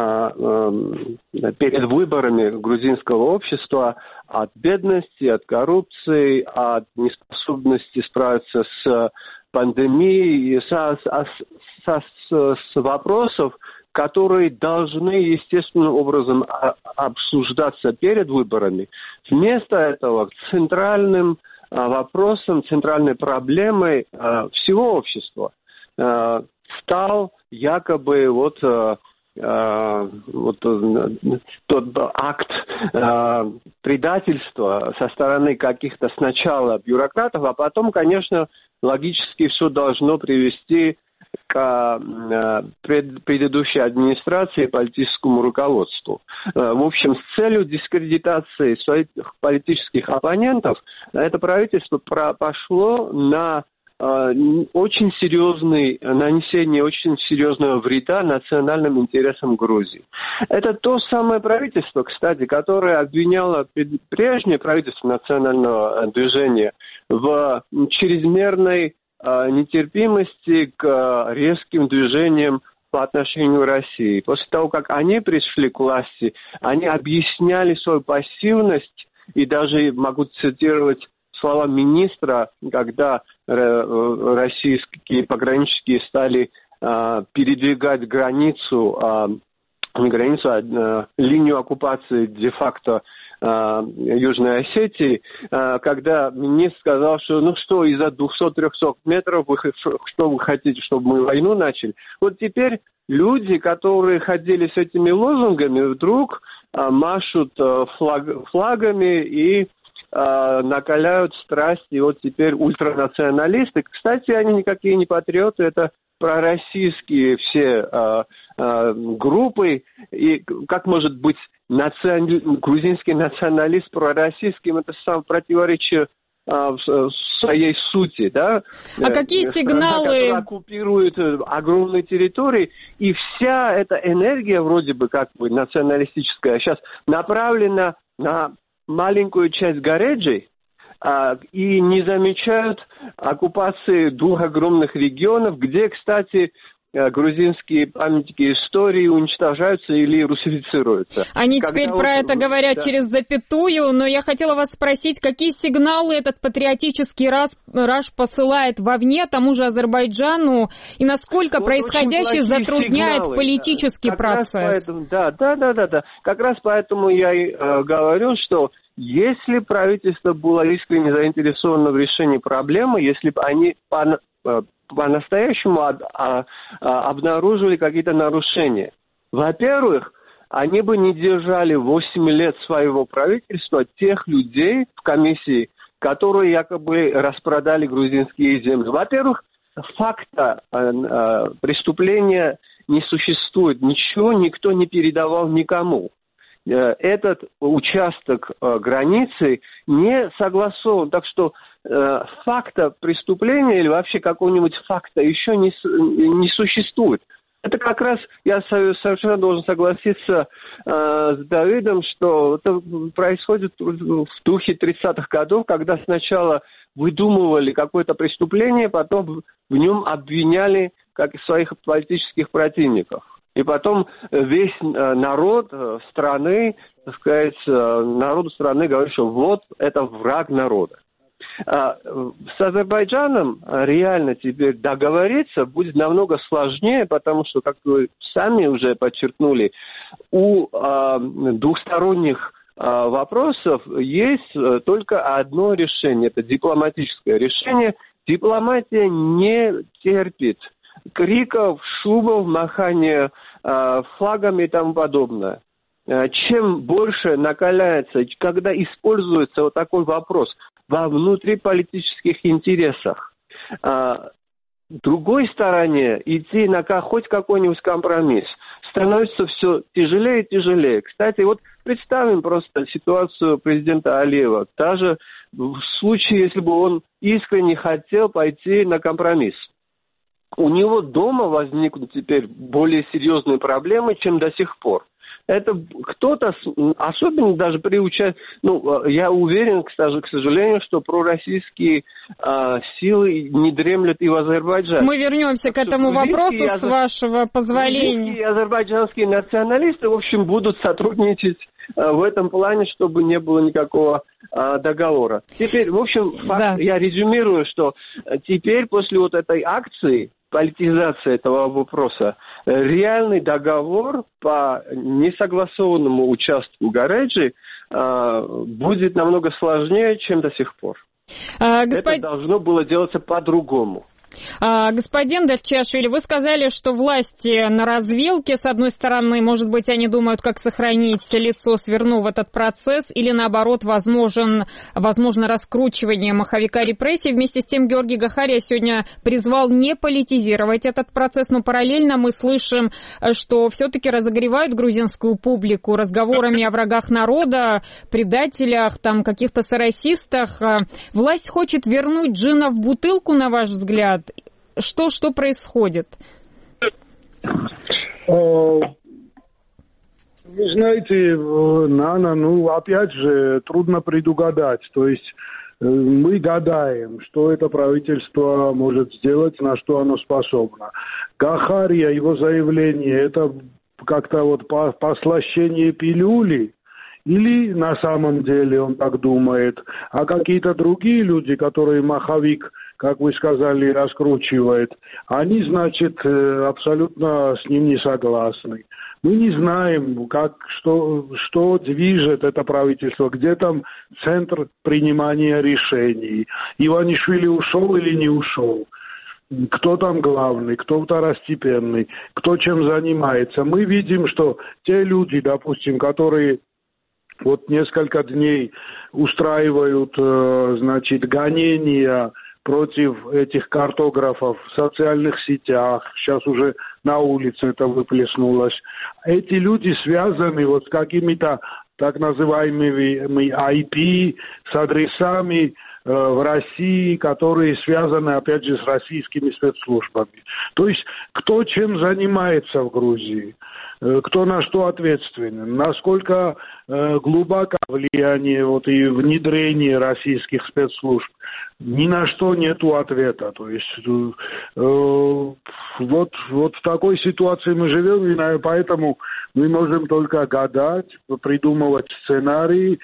перед выборами грузинского общества от бедности, от коррупции, от неспособности справиться с пандемией, со, со, со, с, с вопросов, которые должны естественным образом обсуждаться перед выборами. Вместо этого центральным вопросом, центральной проблемой всего общества стал якобы вот Uh, вот uh, тот акт uh, предательства со стороны каких-то сначала бюрократов, а потом, конечно, логически все должно привести к uh, пред, предыдущей администрации и политическому руководству. Uh, в общем, с целью дискредитации своих политических оппонентов это правительство про- пошло на очень серьезный, нанесение очень серьезного вреда национальным интересам Грузии. Это то самое правительство, кстати, которое обвиняло прежнее правительство национального движения в чрезмерной нетерпимости к резким движениям по отношению к России. После того, как они пришли к власти, они объясняли свою пассивность и даже могу цитировать слова министра, когда российские пограничники стали э, передвигать границу, э, не границу, а э, линию оккупации де-факто э, Южной Осетии, э, когда министр сказал, что ну что, из-за двухсот-трехсот метров вы, что вы хотите, чтобы мы войну начали? Вот теперь люди, которые ходили с этими лозунгами, вдруг э, машут э, флаг, флагами и э, накаляют страсть, и вот теперь ультранационалисты. Кстати, они никакие не патриоты, это пророссийские все э, э, группы. И как может быть национ... грузинский националист пророссийским? Это сам противоречие в своей сути, да?
А какие сигналы?
Страна, оккупирует огромные территории, и вся эта энергия, вроде бы как бы националистическая, сейчас направлена на маленькую часть Гареджи, а, и не замечают оккупации двух огромных регионов, где, кстати, грузинские памятники истории уничтожаются или русифицируются.
Они
Когда
теперь
вот,
про это говорят, да, через запятую, но я хотела вас спросить, какие сигналы этот патриотический раж, раж посылает вовне, тому же Азербайджану, и насколько вот происходящее затрудняет сигналы, политический да. процесс?
Поэтому, да, да, да, да, да. Как раз поэтому я и э, говорю, что если правительство было искренне заинтересовано в решении проблемы, если бы они по, э, по-настоящему об, а, а, обнаружили какие-то нарушения. Во-первых, они бы не держали восемь лет своего правительства тех людей в комиссии, которые якобы распродали грузинские земли. Во-первых, факта а, а, преступления не существует. Ничего никто не передавал никому. Этот участок э, границы не согласован. Так что э, факта преступления или вообще какого-нибудь факта еще не, не существует. Это как раз, я совершенно должен согласиться э, с Давидом, что это происходит в духе тридцатых годов, когда сначала выдумывали какое-то преступление, потом в нем обвиняли как своих политических противников. И потом весь народ страны, так сказать, народу страны говорит, что вот это враг народа. С Азербайджаном реально теперь договориться будет намного сложнее, потому что, как вы сами уже подчеркнули, у двухсторонних вопросов есть только одно решение, это дипломатическое решение. Дипломатия не терпит криков, шумов, махания э, флагами и тому подобное. Э, чем больше накаляется, когда используется вот такой вопрос во внутриполитических интересах, э, другой стороне идти на хоть какой-нибудь компромисс становится все тяжелее и тяжелее. Кстати, вот представим просто ситуацию президента Алиева. Даже в случае, если бы он искренне хотел пойти на компромисс. У него дома возникнут теперь более серьезные проблемы, чем до сих пор. Это кто-то, особенно даже при участии, ну, я уверен, кстати, к сожалению, что пророссийские а, силы не дремлют и в Азербайджане.
Мы вернемся к этому вопросу, с вашего позволения.
И азербайджанские националисты, в общем, будут сотрудничать а, в этом плане, чтобы не было никакого а, договора. Теперь, в общем, факт, да. Я резюмирую, что теперь после вот этой акции, политизация этого вопроса, реальный договор по несогласованному участку Гареджи э, будет намного сложнее, чем до сих пор. А, господ... Это должно было делаться по-другому.
А, господин Давчашвили, вы сказали, что власти на развилке, с одной стороны, может быть, они думают, как сохранить лицо, свернув этот процесс, или наоборот, возможен, возможно раскручивание маховика репрессий. Вместе с тем Георгий Гахария сегодня призвал не политизировать этот процесс, но параллельно мы слышим, что все-таки разогревают грузинскую публику разговорами о врагах народа, предателях, там, каких-то соросистах. Власть хочет вернуть джина в бутылку, на ваш взгляд? Что, что происходит?
Вы знаете, Нана, ну, опять же, трудно предугадать. То есть мы гадаем, что это правительство может сделать, на что оно способно. Гахария, его заявление, это как-то вот послащение пилюли? Или на самом деле он так думает, а какие-то другие люди, которые маховик, как вы сказали, раскручивает, они, значит, абсолютно с ним не согласны. Мы не знаем, как, что, что движет это правительство, где там центр принимания решений. Иванишвили ушел или не ушел? Кто там главный, кто второстепенный, кто чем занимается. Мы видим, что те люди, допустим, которые вот несколько дней устраивают, значит, гонения против этих картографов в социальных сетях. Сейчас уже на улице это выплеснулось. Эти люди связаны вот с какими-то так называемыми ай пи, с адресами э, в России, которые связаны, опять же, с российскими спецслужбами. То есть, кто чем занимается в Грузии, э, кто на что ответственен, насколько э, глубоко влияние вот, и внедрение российских спецслужб, ни на что нету ответа. То есть, э, вот, вот в такой ситуации мы живем, и поэтому мы можем только гадать, придумывать сценарии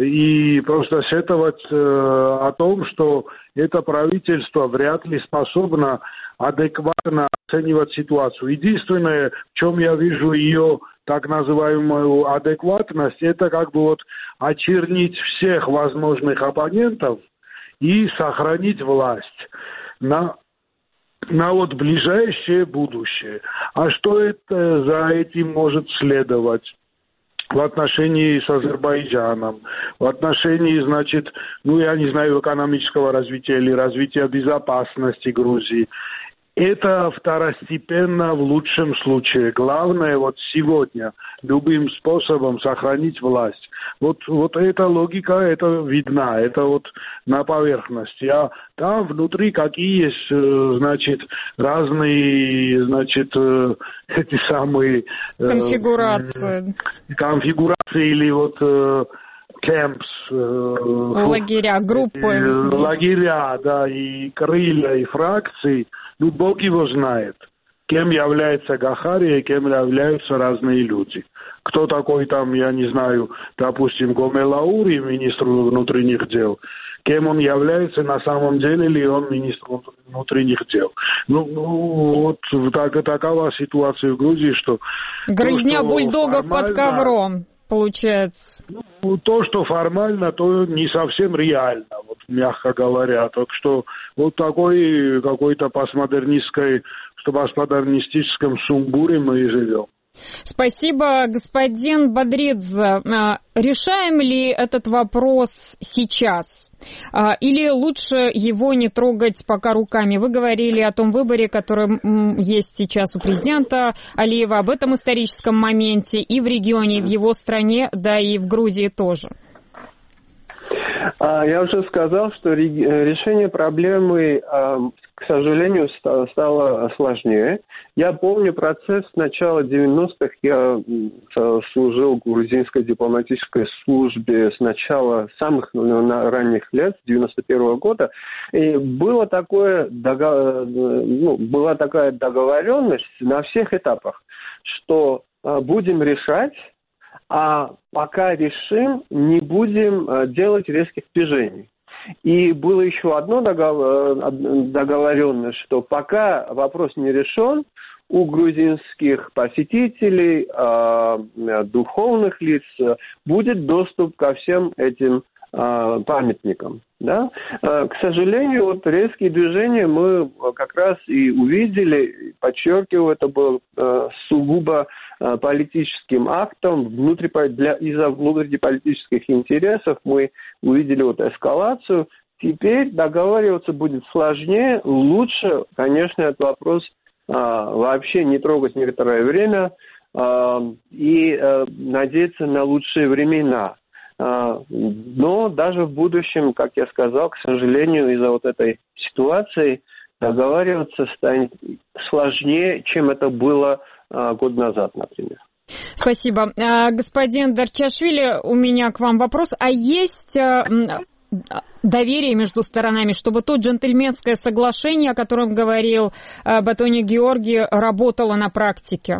и просто сетовать э, о том, что это правительство вряд ли способно адекватно оценивать ситуацию. Единственное, в чем я вижу ее так называемую адекватность, это как бы вот очернить всех возможных оппонентов и сохранить власть на на вот ближайшее будущее. А что это за этим может следовать в отношении с Азербайджаном, в отношении, значит, ну, я не знаю, экономического развития или развития безопасности Грузии? Это второстепенно в лучшем случае. Главное вот сегодня любым способом сохранить власть. Вот, вот эта логика, это видна, это вот на поверхности. А там внутри какие есть, значит, разные, значит, эти самые...
Конфигурации.
Конфигурации или вот... Кемпс,
лагеря, группы.
Лагеря, да, и крылья, и фракции. Ну, Бог его знает, кем является Гахария и кем являются разные люди. Кто такой там, я не знаю, допустим, Гомелаури, министр внутренних дел, кем он является на самом деле, ли он министр внутренних дел. Ну, вот так, такова ситуация в Грузии, что...
Грызня
то, что
бульдогов
формально...
под ковром. Получается.
Ну, то, что формально, то не совсем реально, вот, мягко говоря. Так что вот такой какой-то постмодернистской, что постмодернистическом сумбуре мы и живем.
Спасибо, господин Бодридзе. Решаем ли этот вопрос сейчас? Или лучше его не трогать пока руками? Вы говорили о том выборе, который есть сейчас у президента Алиева, об этом историческом моменте и в регионе, и в его стране, да и в Грузии тоже.
Я уже сказал, что решение проблемы, к сожалению, стало сложнее. Я помню процесс с начала девяностых. Я служил в грузинской дипломатической службе с начала самых ранних лет, с девяносто первого года. И было такое, ну, была такая договоренность на всех этапах, что будем решать, а пока решим, не будем делать резких движений. И было еще одно договоренность, что пока вопрос не решен, у грузинских посетителей, духовных лиц будет доступ ко всем этим памятникам. Да? К сожалению, вот резкие движения мы как раз и увидели, подчеркиваю, это было сугубо политическим актом, внутри, для, из-за внутриполитических интересов мы увидели вот эскалацию. Теперь договариваться будет сложнее, лучше, конечно, этот вопрос а, вообще не трогать некоторое время а, и а, надеяться на лучшие времена. А, но даже в будущем, как я сказал, к сожалению, из-за вот этой ситуации договариваться станет сложнее, чем это было год назад, например.
Спасибо. Господин Дарчашвили, у меня к вам вопрос. А есть доверие между сторонами, чтобы то джентльменское соглашение, о котором говорил Батони Георги, работало на практике?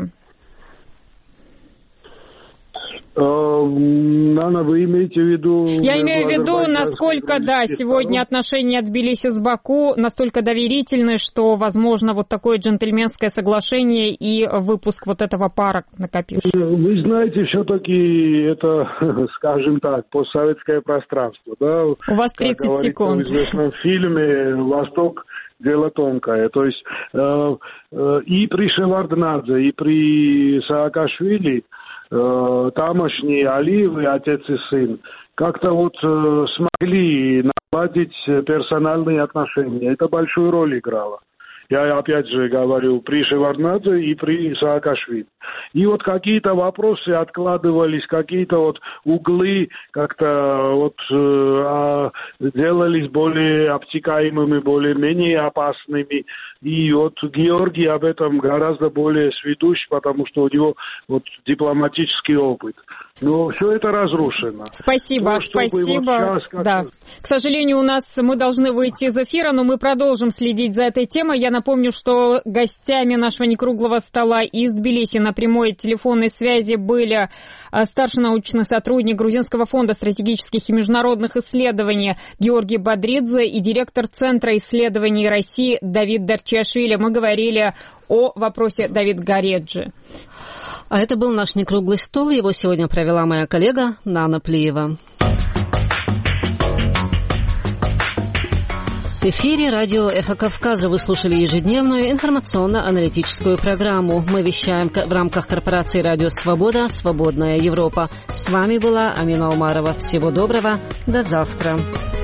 Нана, вы имеете в виду...
Я имею в виду, насколько, да, сегодня отношения от Тбилиси с Баку настолько доверительны, что, возможно, вот такое джентльменское соглашение и выпуск вот этого пара накопившегося.
Вы знаете, все-таки это, скажем так, постсоветское пространство, да?
У вас тридцать секунд.
В известном фильме «Восток. Дело тонкое». То есть э, э, и при Шеварднадзе, и при Саакашвили э, тамошние Алиевы, отец и сын, как-то вот э, смогли наладить персональные отношения. Это большую роль играло. Я опять же говорю, при Шеварднадзе и при Саакашвили. И вот какие-то вопросы откладывались, какие-то вот углы как-то вот э, делались более обтекаемыми, более-менее опасными. И вот Георгий об этом гораздо более сведущ, потому что у него вот дипломатический опыт. Но все это разрушено.
Спасибо, То, спасибо. Вот да. К сожалению, у нас мы должны выйти из эфира, но мы продолжим следить за этой темой. Я напомню, что гостями нашего некруглого стола из Тбилиси на прямой телефонной связи были старший научный сотрудник Грузинского фонда стратегических и международных исследований Георгий Бодридзе и директор Центра исследований России Давид Дарчиашвили. Мы говорили о вопросе Давид Гореджи.
А это был наш некруглый стол. Его сегодня провела моя коллега Нана Плиева. В эфире радио «Эхо Кавказа» вы слушали ежедневную информационно-аналитическую программу. Мы вещаем в рамках корпорации «Радио Свобода. Свободная Европа». С вами была Амина Умарова. Всего доброго. До завтра.